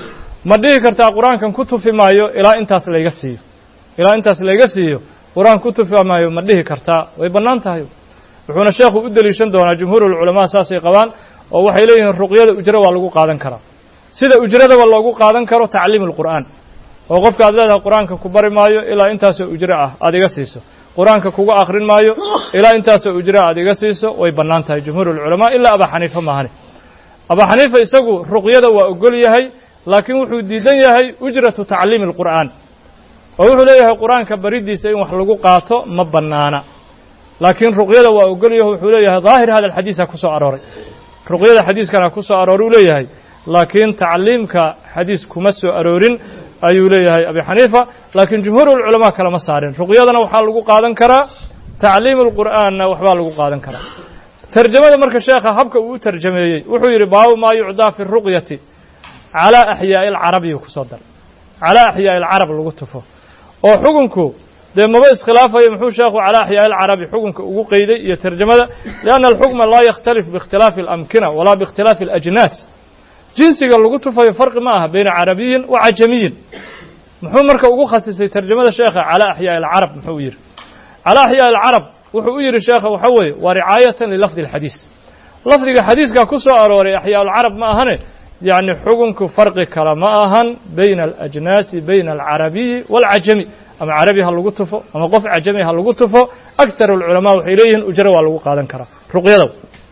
ma dhigi kartaa quraankan ku tufi maayo ilaa intaas la iga siiyo ilaa intaas la iga siiyo quraan ku tufi maayo ma dhigi kartaa way banaan tahay wuxuuna sheekhu u daliishan doonaa jumhuurul culamaa saasay qabaan oo waxay leeyihiin ruqyada ujra waa lagu qaadan karaa sida ujrada waa loogu qaadan karo tacliimul quraan oo qofka aad leedahay quraanka ku bari maayo ilaa intaas oo ujra ah aad iga siiso quraanka kugu akhrin maayo ilaa intaas oo ujra aad iga siiso way banaan tahay jumhuurul culamaa illa Abu Hanifa maahane أبا حنيفة يسقو رقية وأقول يهي لكن وحو ديدن يهي أجرة تعليم القرآن ووحو ليه قرآن كبريدي سيئن وحلقو قاطو مبنانا لكن رقية وأقليه وحو ليه ظاهر هذا الحديث كسو أروري رقية حديث كان كسو أروري ليه لكن تعليمك حديث كمسو أرورين أيو ليه أبي حنيفة لكن جمهور العلماء كلام صارين رقية وحلقو قادن كرا تعليم القرآن وحلقو قادن كرا ترجمة مركز الشيخ حبك وترجمه وحو يرباو ما يعدى في الرقية على أحياء العربي وكصدر على أحياء العرب لغتفه أو حكمكو ده ما بس خلافه يمحو شيخه على أحياء العربي حكمك وقيد يترجم هذا لأن الحكم لا يختلف باختلاف الأمكنة ولا باختلاف الأجناس جنسي قال لغتفه فرق معها بين عربي وعجمي محو مركز وخصص يترجم هذا الشيخ على أحياء العرب محوير على أحياء العرب وحوير الشيخ وحوي ورعاية للفظ الحديث لفظ الحديث كسو أروري أحياء العرب ما هنه يعني حكمك فرق كلامهن بين الأجناس بين العربي والعجمي أما عربي هاللغتفه أما قف عجمي هاللغتفه أكثر العلماء وحيلين أجروا على الوقادن كرا رقية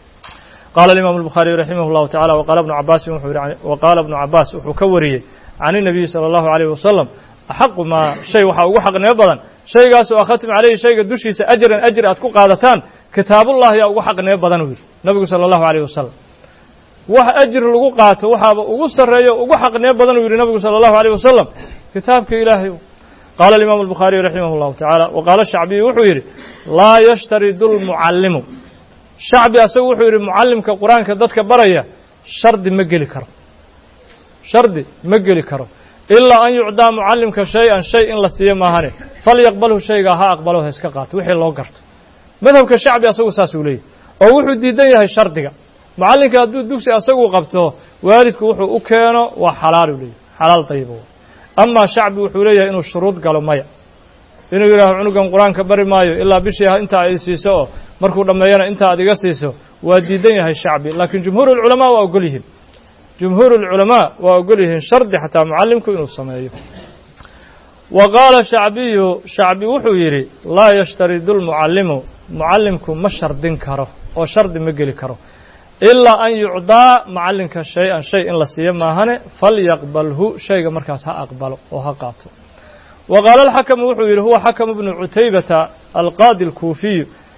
قال الإمام البخاري رحمه الله تعالى وقال ابن عباس وقال ابن عباس وحكوري عن النبي صلى الله عليه وسلم أحق ما شيء وحق نبضا شيء قاسوا أختم عليه شيء قدوشي أجرا أجر أتكو قادتان كتاب الله يا وحق نبضا نبي صلى الله عليه وسلم wax ajir lagu qaato waxa ugu sareeyo ugu xaqnee badan uu yiri nabiga sallallahu alayhi wasallam kitaabka ilaahay qala al-imam al-bukhari rahimahullahu ta'ala wa qala ash-sha'bi wuxuu yiri la yashtaridu al-muallimu sha'bi asagu wuxuu yiri muallimka quraanka dadka baraya shardi ma gali karo shardi ma gali karo illa an yu'da muallimka shay'an shay'in la siiyo maahane fal yaqbalu shayga ha aqbalo iska qaato wixii loo garto madhabka sha'bi asagu saas uu leeyahay oo wuxuu diidan yahay shardiga معلمك هدو دوسي أساقو قبته والدك وحو أكينو وحلال لي حلال طيبه أما شعبي وحو ليه إنو الشروط قالوا مايا إنو يراه عنوكا قرآن كبري مايو إلا بشيها انت عيسيسو مركو لما ينا انت عدقسيسو وديدين هاي الشعبي لكن جمهور العلماء وأقولهم جمهور العلماء وأقولهم شرط حتى معلمكم إنو السمايو وقال شعبي شعبي وحو يري لا يشترد المعلم معلمكم ما شردين كارو أو شرد مقلي كارو إلا أن يعطى معلمك شيئا شيء لا سيما هنه فليقبله شيء مركز ها أقبله وها قاته وقال الحكم وحوير هو حكم ابن عتيبة القاضي الكوفي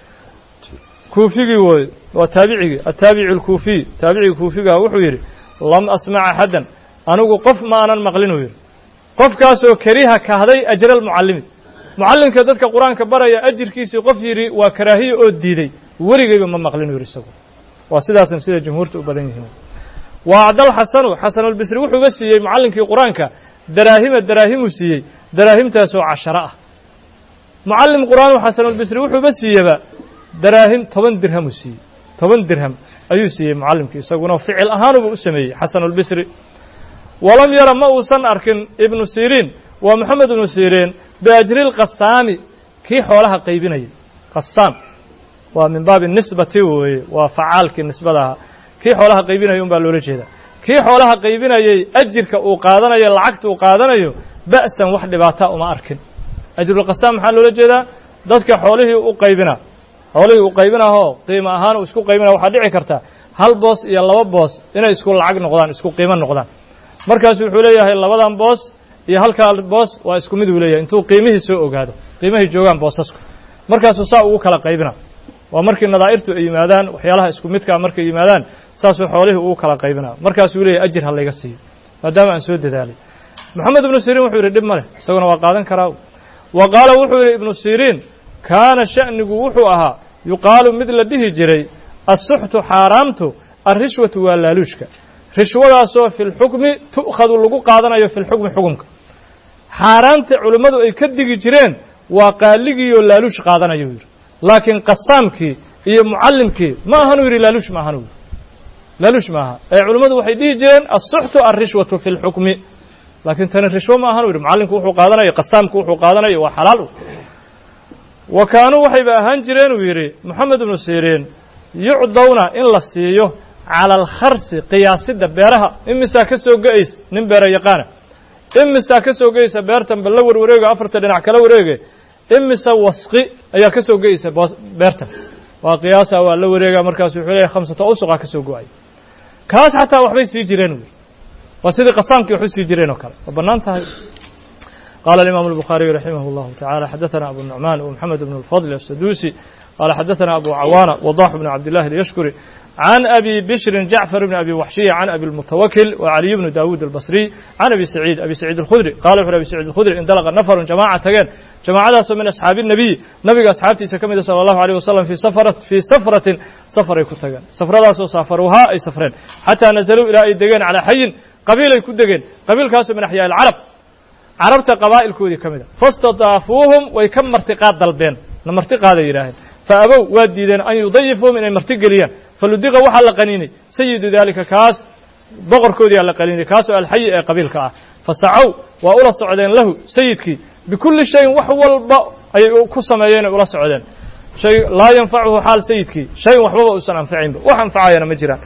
كوفي وتابعي التابع الكوفي تابعي الكوفي وحوير لم أسمع أحدا أنا قف ما أنا مقلنوير قف كاسو كريها كهذي أجر المعلم معلم كذلك قرآن كبرى يا أجر كيسي قفيري وكراهي أوديدي ورقي بما مقلنوير السبب وسيداس سيده جمهورته بدن yihiin وعد الحسن حسن البصري wuxuu ga siiyay macallinkii quraanka daraahim daraahim uu siiyay daraahimtaas oo cashara ah macallim quraan حسن البصري wuxuu ba siiyaba daraahim toban dirham uu siiyay toban dirham ayuu siiyay macallimkii isaguna ficil ahaan uu u sameeyay حسن البصري ولم يرى ما وسن arkin ibn sirin wa محمد ibn sirin باجر القسام kii xoolaha qaybinayay qasam ومن باب النسبة وفعال كالنسبة لها كي حولها قيبين يوم بالولي جيدا كي حولها قيبين أجرك وقادنا يلعكت وقادنا بأسا واحد باتاء وما أركن أجر القسام حال ولي جيدا ذاتك حوله وقيبنا حوله وقيبنا هو قيمة أهان واسكو قيبنا وحد عكرتا هل بوس يلا بوس إنا اسكو العقل نقضان اسكو قيمة نقضان مركز وحوليه يلا بدان بوس يهلك البوس واسكو مدوليه انتو قيمه سوء هذا قيمه جوغان بوسسكو مركز وساء وكلا قيبنا ومركي نظائرته يمادان وحيالها اسكو مدكا مركي يمادان ساسو حوله uu kala qaybina markaas uu leeyahay ajir hal laga siiyo maadaama aan soo dadaalay maxamed ibn sirin wuxuu yiri dib male isaguna waa qaadan karaa waqala wuxuu yiri ibn sirin kaana sha'nigu wuxuu ahaa yuqaalu mid la dhihi jiray as-suhtu haramtu ar-rishwatu wa laalushka rishwadaasoo fil hukmi tu'khadu lagu qaadanayo fil hukmi hukumka haaraanta culimadu ay ka digi jireen waa qaaligiyo laalush qaadanayo yiri laakiin qasaamkii iyo muallimkii ma ahanu yiri laalush ma ahanu laalush ma aha ay culimadu waxay dhihi jireen as-suhtu ar-rishwatu fil hukmi laakiin tan rishwa ma ahanu yiri muallimku wuxuu qaadanayo qasaamku wuxuu qaadanayo waa xalaal wa kaanu waxay ba ahaan jireen uu yiri maxamed ibn sirin yucdawna in la siiyo على الخرس قياسده beeraha imisa ka soo gays nin beera yaqaan imisa ka soo gaysa beertan bal war wareega afarta dhinac kala wareega imisa wasqi ayaa ka soo gaysa beertan waa qiyaasa waa la wareega markaas wuxuu leeyahay khamsata usqa ka soo go'ay kaas xataa waxbay sii jireen waa sidii qasaamkii wuxuu sii jireen oo kale banaan tahay قال الإمام البخاري رحمه الله تعالى حدثنا أبو النعمان ومحمد بن الفضل السدوسي قال حدثنا أبو عوانة وضاح بن عبد الله اليشكري عن أبي بشر جعفر بن أبي وحشية عن أبي المتوكل وعلي بن داود البصري عن أبي سعيد أبي سعيد الخدري قال أبي سعيد الخدري انطلق نفر جماعة تجان جماعة من أصحاب النبي نبي أصحابتي سكمد صلى الله عليه وسلم في سفرة في سفرة سفر يكتجان سفرة سافروها أي سفرين حتى نزلوا إلى الدجان على حي قبيلة يكتجان قبيل كاس من أحياء العرب عربت قبائل كودي كمدة فاستضافوهم ويكم مرتقات ضلبين نمرتقى هذا يراهن فأبوا واديدين أن يضيفوا من المرتقليان فلدغوا وحا لقنيني سيد ذلك كاس بقر كودي على قنيني كاس الحي قبيل كا فسعوا وأولى السعودين له سيدك بكل شيء وحول أي كسميين أولى السعودين شيء لا ينفعه حال سيدك شيء وحبه أسنان فعين وحنفعين مجرى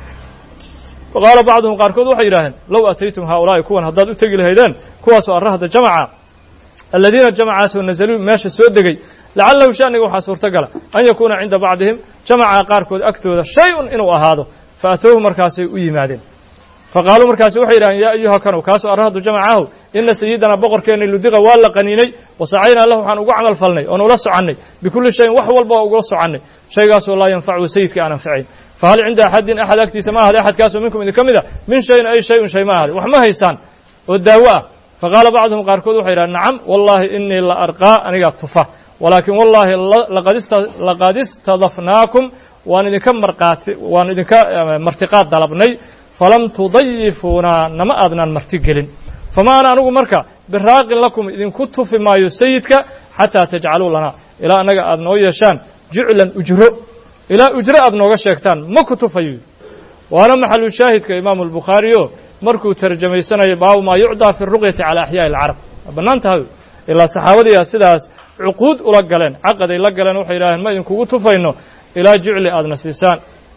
وقال بعضهم قاركود وحيراهن لو أتيتم هؤلاء كون هداد أتقل هيدان كواس الرهد جماعة الذين الجماعة نزلوا ماشي سودقي لعله شأنه وحصور تقل أن يكون عند بعضهم جماعة قاركود أكتود شيء إنه هذا فأتوه مركاسي ويمادين فقالوا مركاسي وحيراهن يا أيها كانوا كاسوا الرهد جماعه إن سيدنا بقر كان اللدغ والا قنيني وسعينا له حان وقع عمل فلني ونولسوا عني بكل شيء وحول بقى وقلصوا عني شيء قاسوا الله ينفعه سيدك أنا فعين فهل عند أحد أحد أكتي سماه هذا أحد كاسوا منكم إذا كمذا من شيء أي شيء شيء ما هذا وحما هيسان والدواء فقال بعضهم قاركود وحيران نعم والله إني لأرقى أنا أطفى ولكن والله لقد لقد استضفناكم وأن ذكر مرقات وأن ذكر مرتقات طلبني فلم تضيفونا نما أذنا مرتقلين فما أنا أقول مركا بالراق لكم إذن كنت فيما يسيدك حتى تجعلوا لنا إلى أن أذنوا يشان جعلا أجرؤ إلى أجراء أدنوغا شيكتان ما كتفيو وأنا محل الشاهد كإمام البخاري مركو ترجمي سنة يباو ما يعدى في الرقية على أحياء العرب بنانتها إلا صحاودي سداس عقود ألقلين عقد إلقلين وحيراهن ما ينكو كتفينو إلى جعل أدنى سيسان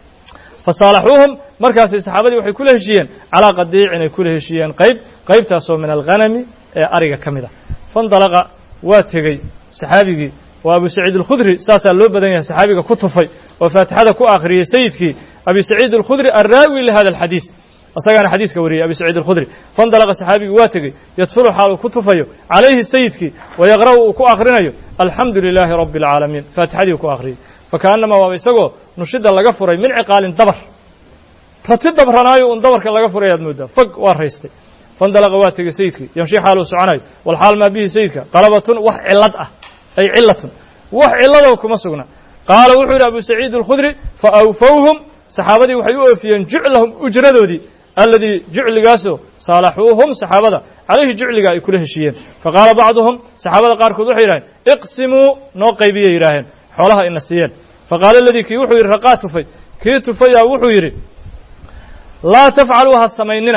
فصالحوهم مركز صحابتي وحي كل هشيين على قديع إن كل هشيين قيب قيب تاسو من الغنم أريقا كمدا فانطلق واتقي صحابي وأبو سعيد الخدري ساسا لو بدن صحابي كتفي وفاتحة كو آخرية سيدك أبي سعيد الخدري الراوي لهذا الحديث أصلا حديث كوري أبي سعيد الخدري فانطلق صحابي واتقي يدفر حال كتفي عليه سيدك ويقرأ كو آخرين الحمد لله رب العالمين فاتحة كو آخرية فكأنما وابيسقو نشد لغفري من عقال دبر رتد دبرنايو ان دبرك لغفري يدمودا فق واريستي فانطلق واتقي سيدك يمشي حاله سعناي والحال ما به سيدك طلبة وح علة أي علة وح علة كما سقنا قال وحول أبو سعيد الخدري فأوفوهم صحابتي وحيوا في جعلهم أجردودي الذي جعل قاسو صالحوهم صحابته عليه جعل قا كله شيئين فقال بعضهم صحابته قاركود وحيران اقسموا نوقيبيه يراهن حولها إن السيان فقال الذي كي وحو يرقات في كي تفيا وحو يري لا تفعلوها السميننا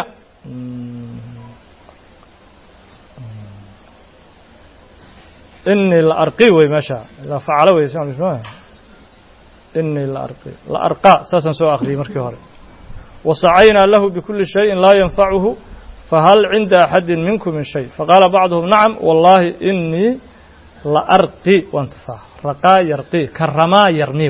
إني لأرقي وما شاء إذا فعلوا يسمع شلون إني لأرقي لأرقى أساسا سوى آخري مركي هاري وسعينا له بكل شيء لا ينفعه فهل عند أحد منكم من شيء فقال بعضهم نعم والله إني لأرقي وانتفاع رقا يرقي كرما يرميو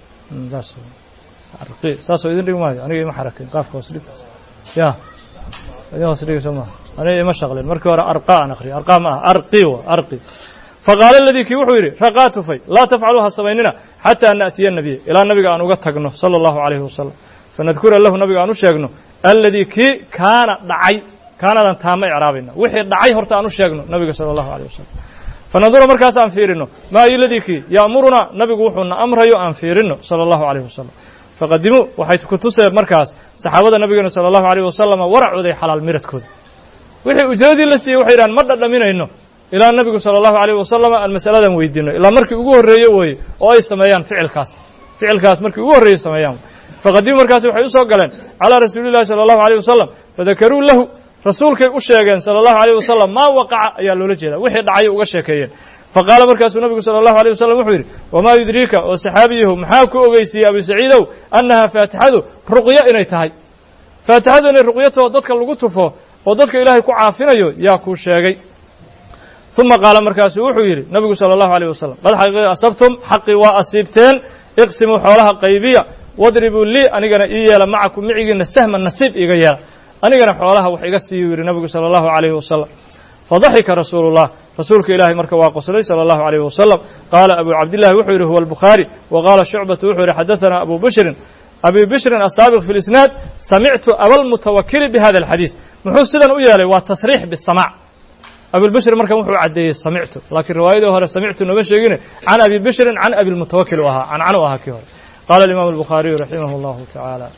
أرقي ساسو إذن ريو ماذا أنا ما حركين قاف خوصلي يا أنا خوصلي سما أنا ما شغلين مركي ورا أرقى أنا أخري أرقى ما أرقي وأرقي فقال الذي كي وحيري رقات في لا تفعلوها سبيننا حتى أن نأتي النبي إلى النبي أن أقتقنه صلى الله عليه وسلم فنذكر له النبي أن أشيقنه الذي كي كان دعي كان لن تام إعرابنا وحي دعي هرت أن أشيقنه النبي صلى الله عليه وسلم فنظر مركز أنفيرنه ما الذي كي يأمرنا نبي وحنا أمره أنفيرنه صلى الله عليه وسلم فقدموا وحيث كنتوا مركز صحابة النبي صلى الله عليه وسلم ورعوا ذي حلال ميرت كود وحي أجادي لسي وحيران مدد لمن إنه إلى النبي صلى الله عليه وسلم المسألة مويدينه إلى مركز أجوه الرئيوي أو أي سميان فعل كاس فعل كاس مركز أجوه الرئي سميان فقدموا مركز وحيث قالن على رسول الله صلى الله عليه وسلم فذكروا له رسولك أشياء صلى الله عليه وسلم ما وقع يا لولجينا وحي دعي وغشيكين فقال مركز النبي صلى الله عليه وسلم وحير وما يدريك وصحابيه محاكو أغيسي أبي سعيدو أنها فاتحته رقية إني تهي فاتحته إن رقيته وضدك اللقطفه وضدك إلهي كعافنا ياكو شاقي ثم قال مركز وحير النبي صلى الله عليه وسلم قد حقيقة أصبتم حقي وأصيبتين اقسموا حولها قيبية واضربوا لي أنيقنا إيالا معكم معيقنا السهم النصيب إيقيالا أنيقنا حولها وحيقسي يوري النبي صلى الله عليه وسلم فضحك رسول الله رسولك إلهي مركا واقصلي صلى الله عليه وسلم قال أبو عبد الله وحيره هو البخاري وقال شعبة وحيره حدثنا أبو بشر أبي بشر السابق في الإسناد سمعت أبا المتوكل بهذا الحديث محسدا ويالي والتصريح بالسماع أبي البشر مركا وحو عدي سمعته لكن روايته هذا سمعت نبشر عن أبي بشر عن أبي المتوكل وها عن عنه وها كيور قال الإمام البخاري رحمه الله تعالى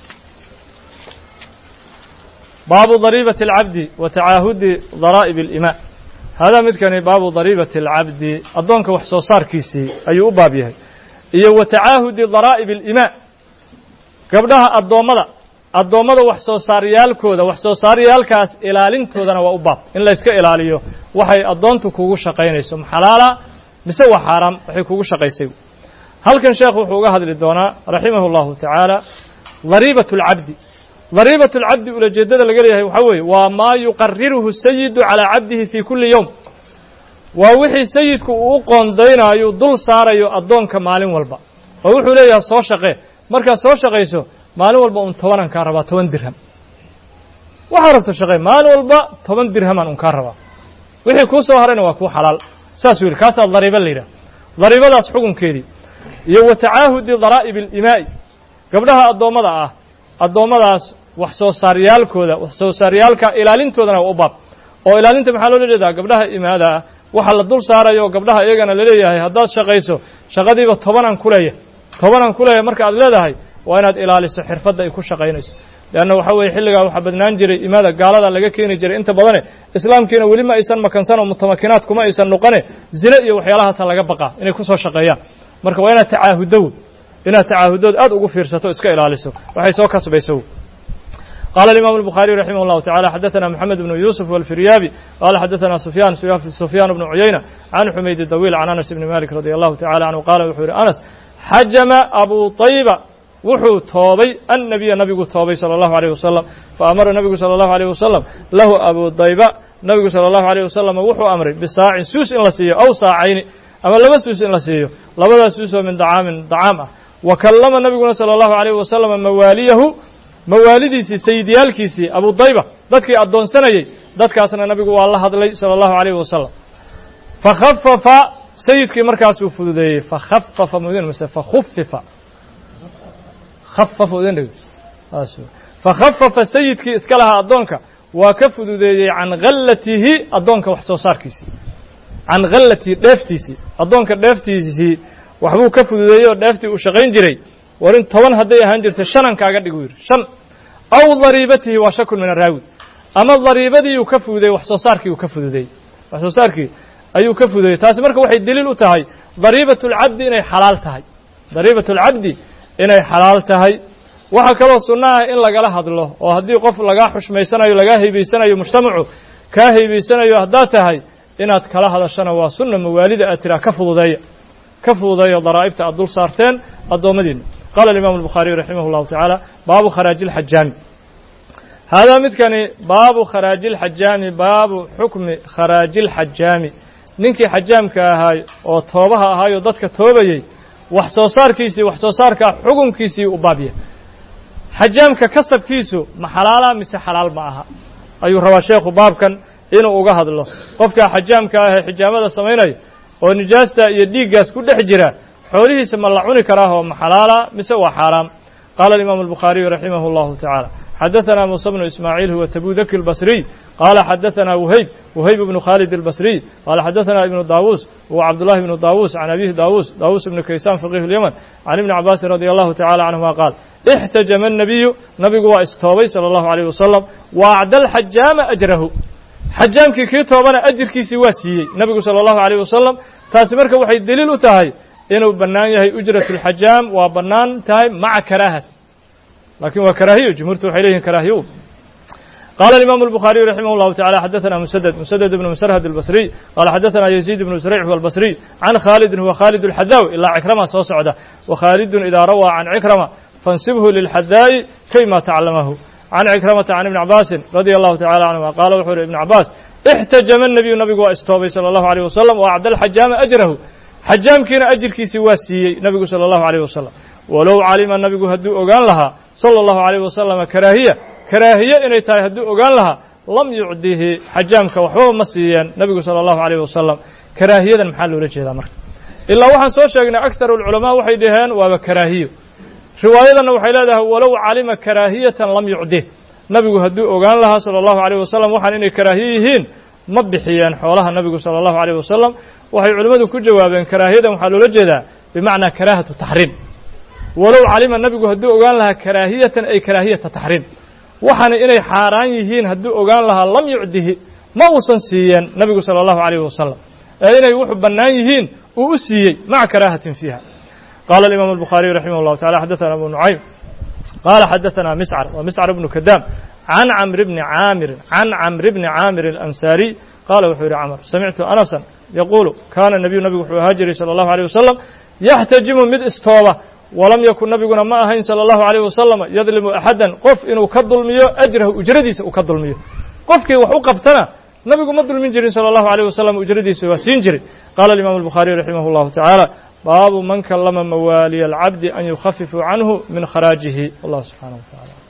باب ضريبة العبد وتعاهد ضرائب الإماء هذا متكني باب ضريبة العبد أدونك وحسو صار كيسي أي أبابيه إيه وتعاهد ضرائب الإماء قبلها الضومضة الضومضة وحسو صار يالكودا وحسو صار يالكاس إلالينتودنا وأباب إن لا يسكا إلاليو وحي أدونتو كوغو شقينيسو حلالا مسوى حرام وحي كوغو شقيسيو هل كان شيخ وحوغا هذا الدونا رحمه الله تعالى ضريبة العبد ضريبة العبد ولا جدد لقريه وحوي وما يقرره السيد على عبده في كل يوم ووحي سيدك وقون دينا يضل صار يؤدون كمال والبا ووحي ليه سو شقيه مركا سو شقيسو مال والبا ان toban كاربا toban درهم وحربت شقيه مال والبا toban درهم ان كاربا وحي كو سو هرنا waa ku xalaal saas wiil kaas ضريبه leeyahay ضريبadaas xukunkeedii iyo wataahud ضرائب الإماء gabdhaha adoomada ah adoomadaas wax soo saaryaalkooda wax soo saaryaalka ilaalintoodana waa u baab oo ilaalinta maxaa loo leeyahay gabdhaha imaada waxa la dul saarayo gabdhaha iyagana la leeyahay haddaad shaqayso shaqadiiba toban aan kuleeyahay toban aan kuleeyahay marka aad leedahay waa inaad ilaaliso xirfadda ay ku shaqaynayso leanna waxa weeye xilligaa waxa badnaan jiray imaada gaalada laga keeni jiray inta badane islaamkiina weli ma aysan makansan oo mutamakinaad kuma aysan noqone zina iyo waxyaalahaas laga baqaa inay ku soo shaqeeyaan marka waa inaad tacaahudo inaad tacaahudood aad ugu fiirsato iska ilaaliso waxay soo kasbayso قال الإمام البخاري رحمه الله تعالى حدثنا محمد بن يوسف والفريابي قال حدثنا سفيان سفيان بن عيينة عن حميد الطويل عن أنس بن مالك رضي الله تعالى عنه قال وحور أنس حجم أبو طيبة وحو توبي النبي النبي توبي صلى الله عليه وسلم فأمر النبي صلى الله عليه وسلم له أبو طيبة النبي صلى الله عليه وسلم وحو أمر بساع سوس إن لسيه أو ساعين أما لما سوس إن لسيه لما سوس من دعام دعامة وكلم النبي صلى الله عليه وسلم مواليه موالديسي سيديالكيسي أبو طيبة dadkii adoonsanayay dadkaasna nabigu waa la hadlay sallallahu alayhi wasallam fakhaffafa sayidkii markaas uu fududeeyay fakhaffafa mudin mase fakhaffafa khaffafa udin asu fakhaffafa sayidkii iska laha adoonka waa ka fududeeyay can ghallatihi adoonka wax soo saarkiisi can ghallati dheeftiisi adoonka dheeftiisi waxbuu ka fududeeyay oo dheeftii uu shaqayn jiray warin toban haday ahaan jirto shanan kaaga dhig wiir shan aw dariibatihi wa shakun min araawi ama dariibadii uu ka fududay wax soo saarkii uu ka fududay wax soo saarkii ayuu ka fududay taasi marka waxay daliil u tahay dariibatul abdi inay xalaal tahay dariibatul abdi inay xalaal tahay waxa kale oo sunnah in laga la hadlo oo hadii qof laga xushmeysanayo laga heebeysanayo mujtamacu ka heebeysanayo hadaa tahay inaad kala hadashana waa sunna mawaalida atira ka fududay ka fududay daraa'ibta adul saarteen adoomadin قال الإمام البخاري رحمه الله تعالى باب خراج الحجام هذا متكني باب خراج الحجام باب حكم خراج الحجام نينكي حجام كهاي او توبها هاي dadka toobayay wax soo saarkiisi wax soo saarka xukunkiisi u baabiye حجامka kasabkiisu ma xalaala mise xalaal ma aha ayuu rabaa sheekhu baabkan inuu uga hadlo qofka حجامka ah xijaamada sameeynay oo nijaasta iyo dhiigaas ku dhex jira حوليس ما لعوني كراه محلالا مسوى حرام قال الإمام البخاري رحمه الله تعالى حدثنا موسى بن إسماعيل هو تبوذك البصري قال حدثنا وهيب وهيب بن خالد البصري قال حدثنا ابن داووس وعبد الله بن داووس عن أبيه داووس داووس بن كيسان فقيه اليمن عن ابن عباس رضي الله تعالى عنهما قال احتجم النبي نبي واستوبي صلى الله عليه وسلم وعد الحجام أجره حجام كي كي توبنا أجر كي سواسي نبي صلى الله عليه وسلم تاسمرك وحي الدليل تاهي إنه بنان يهي أجرة الحجام وبنان تاي مع كراهة لكن وكراهية جمهورته إليه كراهية قال الإمام البخاري رحمه الله تعالى حدثنا مسدد مسدد بن مسرهد البصري قال حدثنا يزيد بن زريع هو البصري عن خالد هو خالد الحذاوي إلا عكرمة صوصعده وخالد إذا روى عن عكرمة فانسبه للحذاء كيما تعلمه عن عكرمة عن ابن عباس رضي الله تعالى عنه قال وحور ابن عباس احتجم النبي النبي واستوبي صلى الله عليه وسلم وأعد الحجام أجره حجامكينا أجركيسي واسيي نبي صلى الله عليه وسلم ولو علم النبي هدو أغان لها صلى الله عليه وسلم كراهية كراهية إني تاي هدو أغان لها lam yucdihi xajaamka waxbaba ma siiyeen nebigu sala allahu alayh wasalam karaahiyadan maxaa loola jeedaa marka ilaa waxaan soo sheegnay akharu alculamaa waxay dhaheen waaba karaahiyo riwaayadanna waxay leedahay walow calima karaahiyatan lam yucdih nabigu hadduu ogaan lahaa sala allahu alayh wasalam waxaan inay karaahiye yihiin ma bixiyeen xoolaha nabigu sala allahu alayh wasalam waxay culimmadu ku jawaabeen karaahiyadan waxaa loola jeedaa bimacnaa karaahatu taxriim walow calima nabigu hadduu ogaan lahaa karaahiyatan ay karaahiyata taxriim waxaana inay xaaraan yihiin hadduu ogaan lahaa lam yucdihi ma uusan siiyeen nabigu sala allahu alayh wasalam ee inay wuxuu bannaan yihiin uu u siiyey maca karaahatin fiiha qaala alimaamu albukhaariyu raximah llahu tacala xadathana abu nucaym qaala xadathana miscar wa miscar ibnu kadaam can camri bni caamirin can camri bni caamir alansaariy qaala wuxuu yidhi camr samictu anasan yaquulu kaana nabiyu nabigu wuxuu ahaa jiray sala allahu alayh wasalam yaxtajimu mid istooba walam yakun nabiguna ma ahayn sala allahu alayh wasalam yadlimu axadan qof inuu ka dulmiyo ajrahu ujradiisa uu ka dulmiyo qofkii wax u qabtana nabigu ma dulmin jirin sala allahu alayh wasalam ujradiisa waa siin jiray qaala alimaamu albukhaariyu raximah llahu tacaala baabu man kallama mawaaliya alcabdi an yukhafifuu canhu min kharaajihi wallahu subxaanahu wa tacala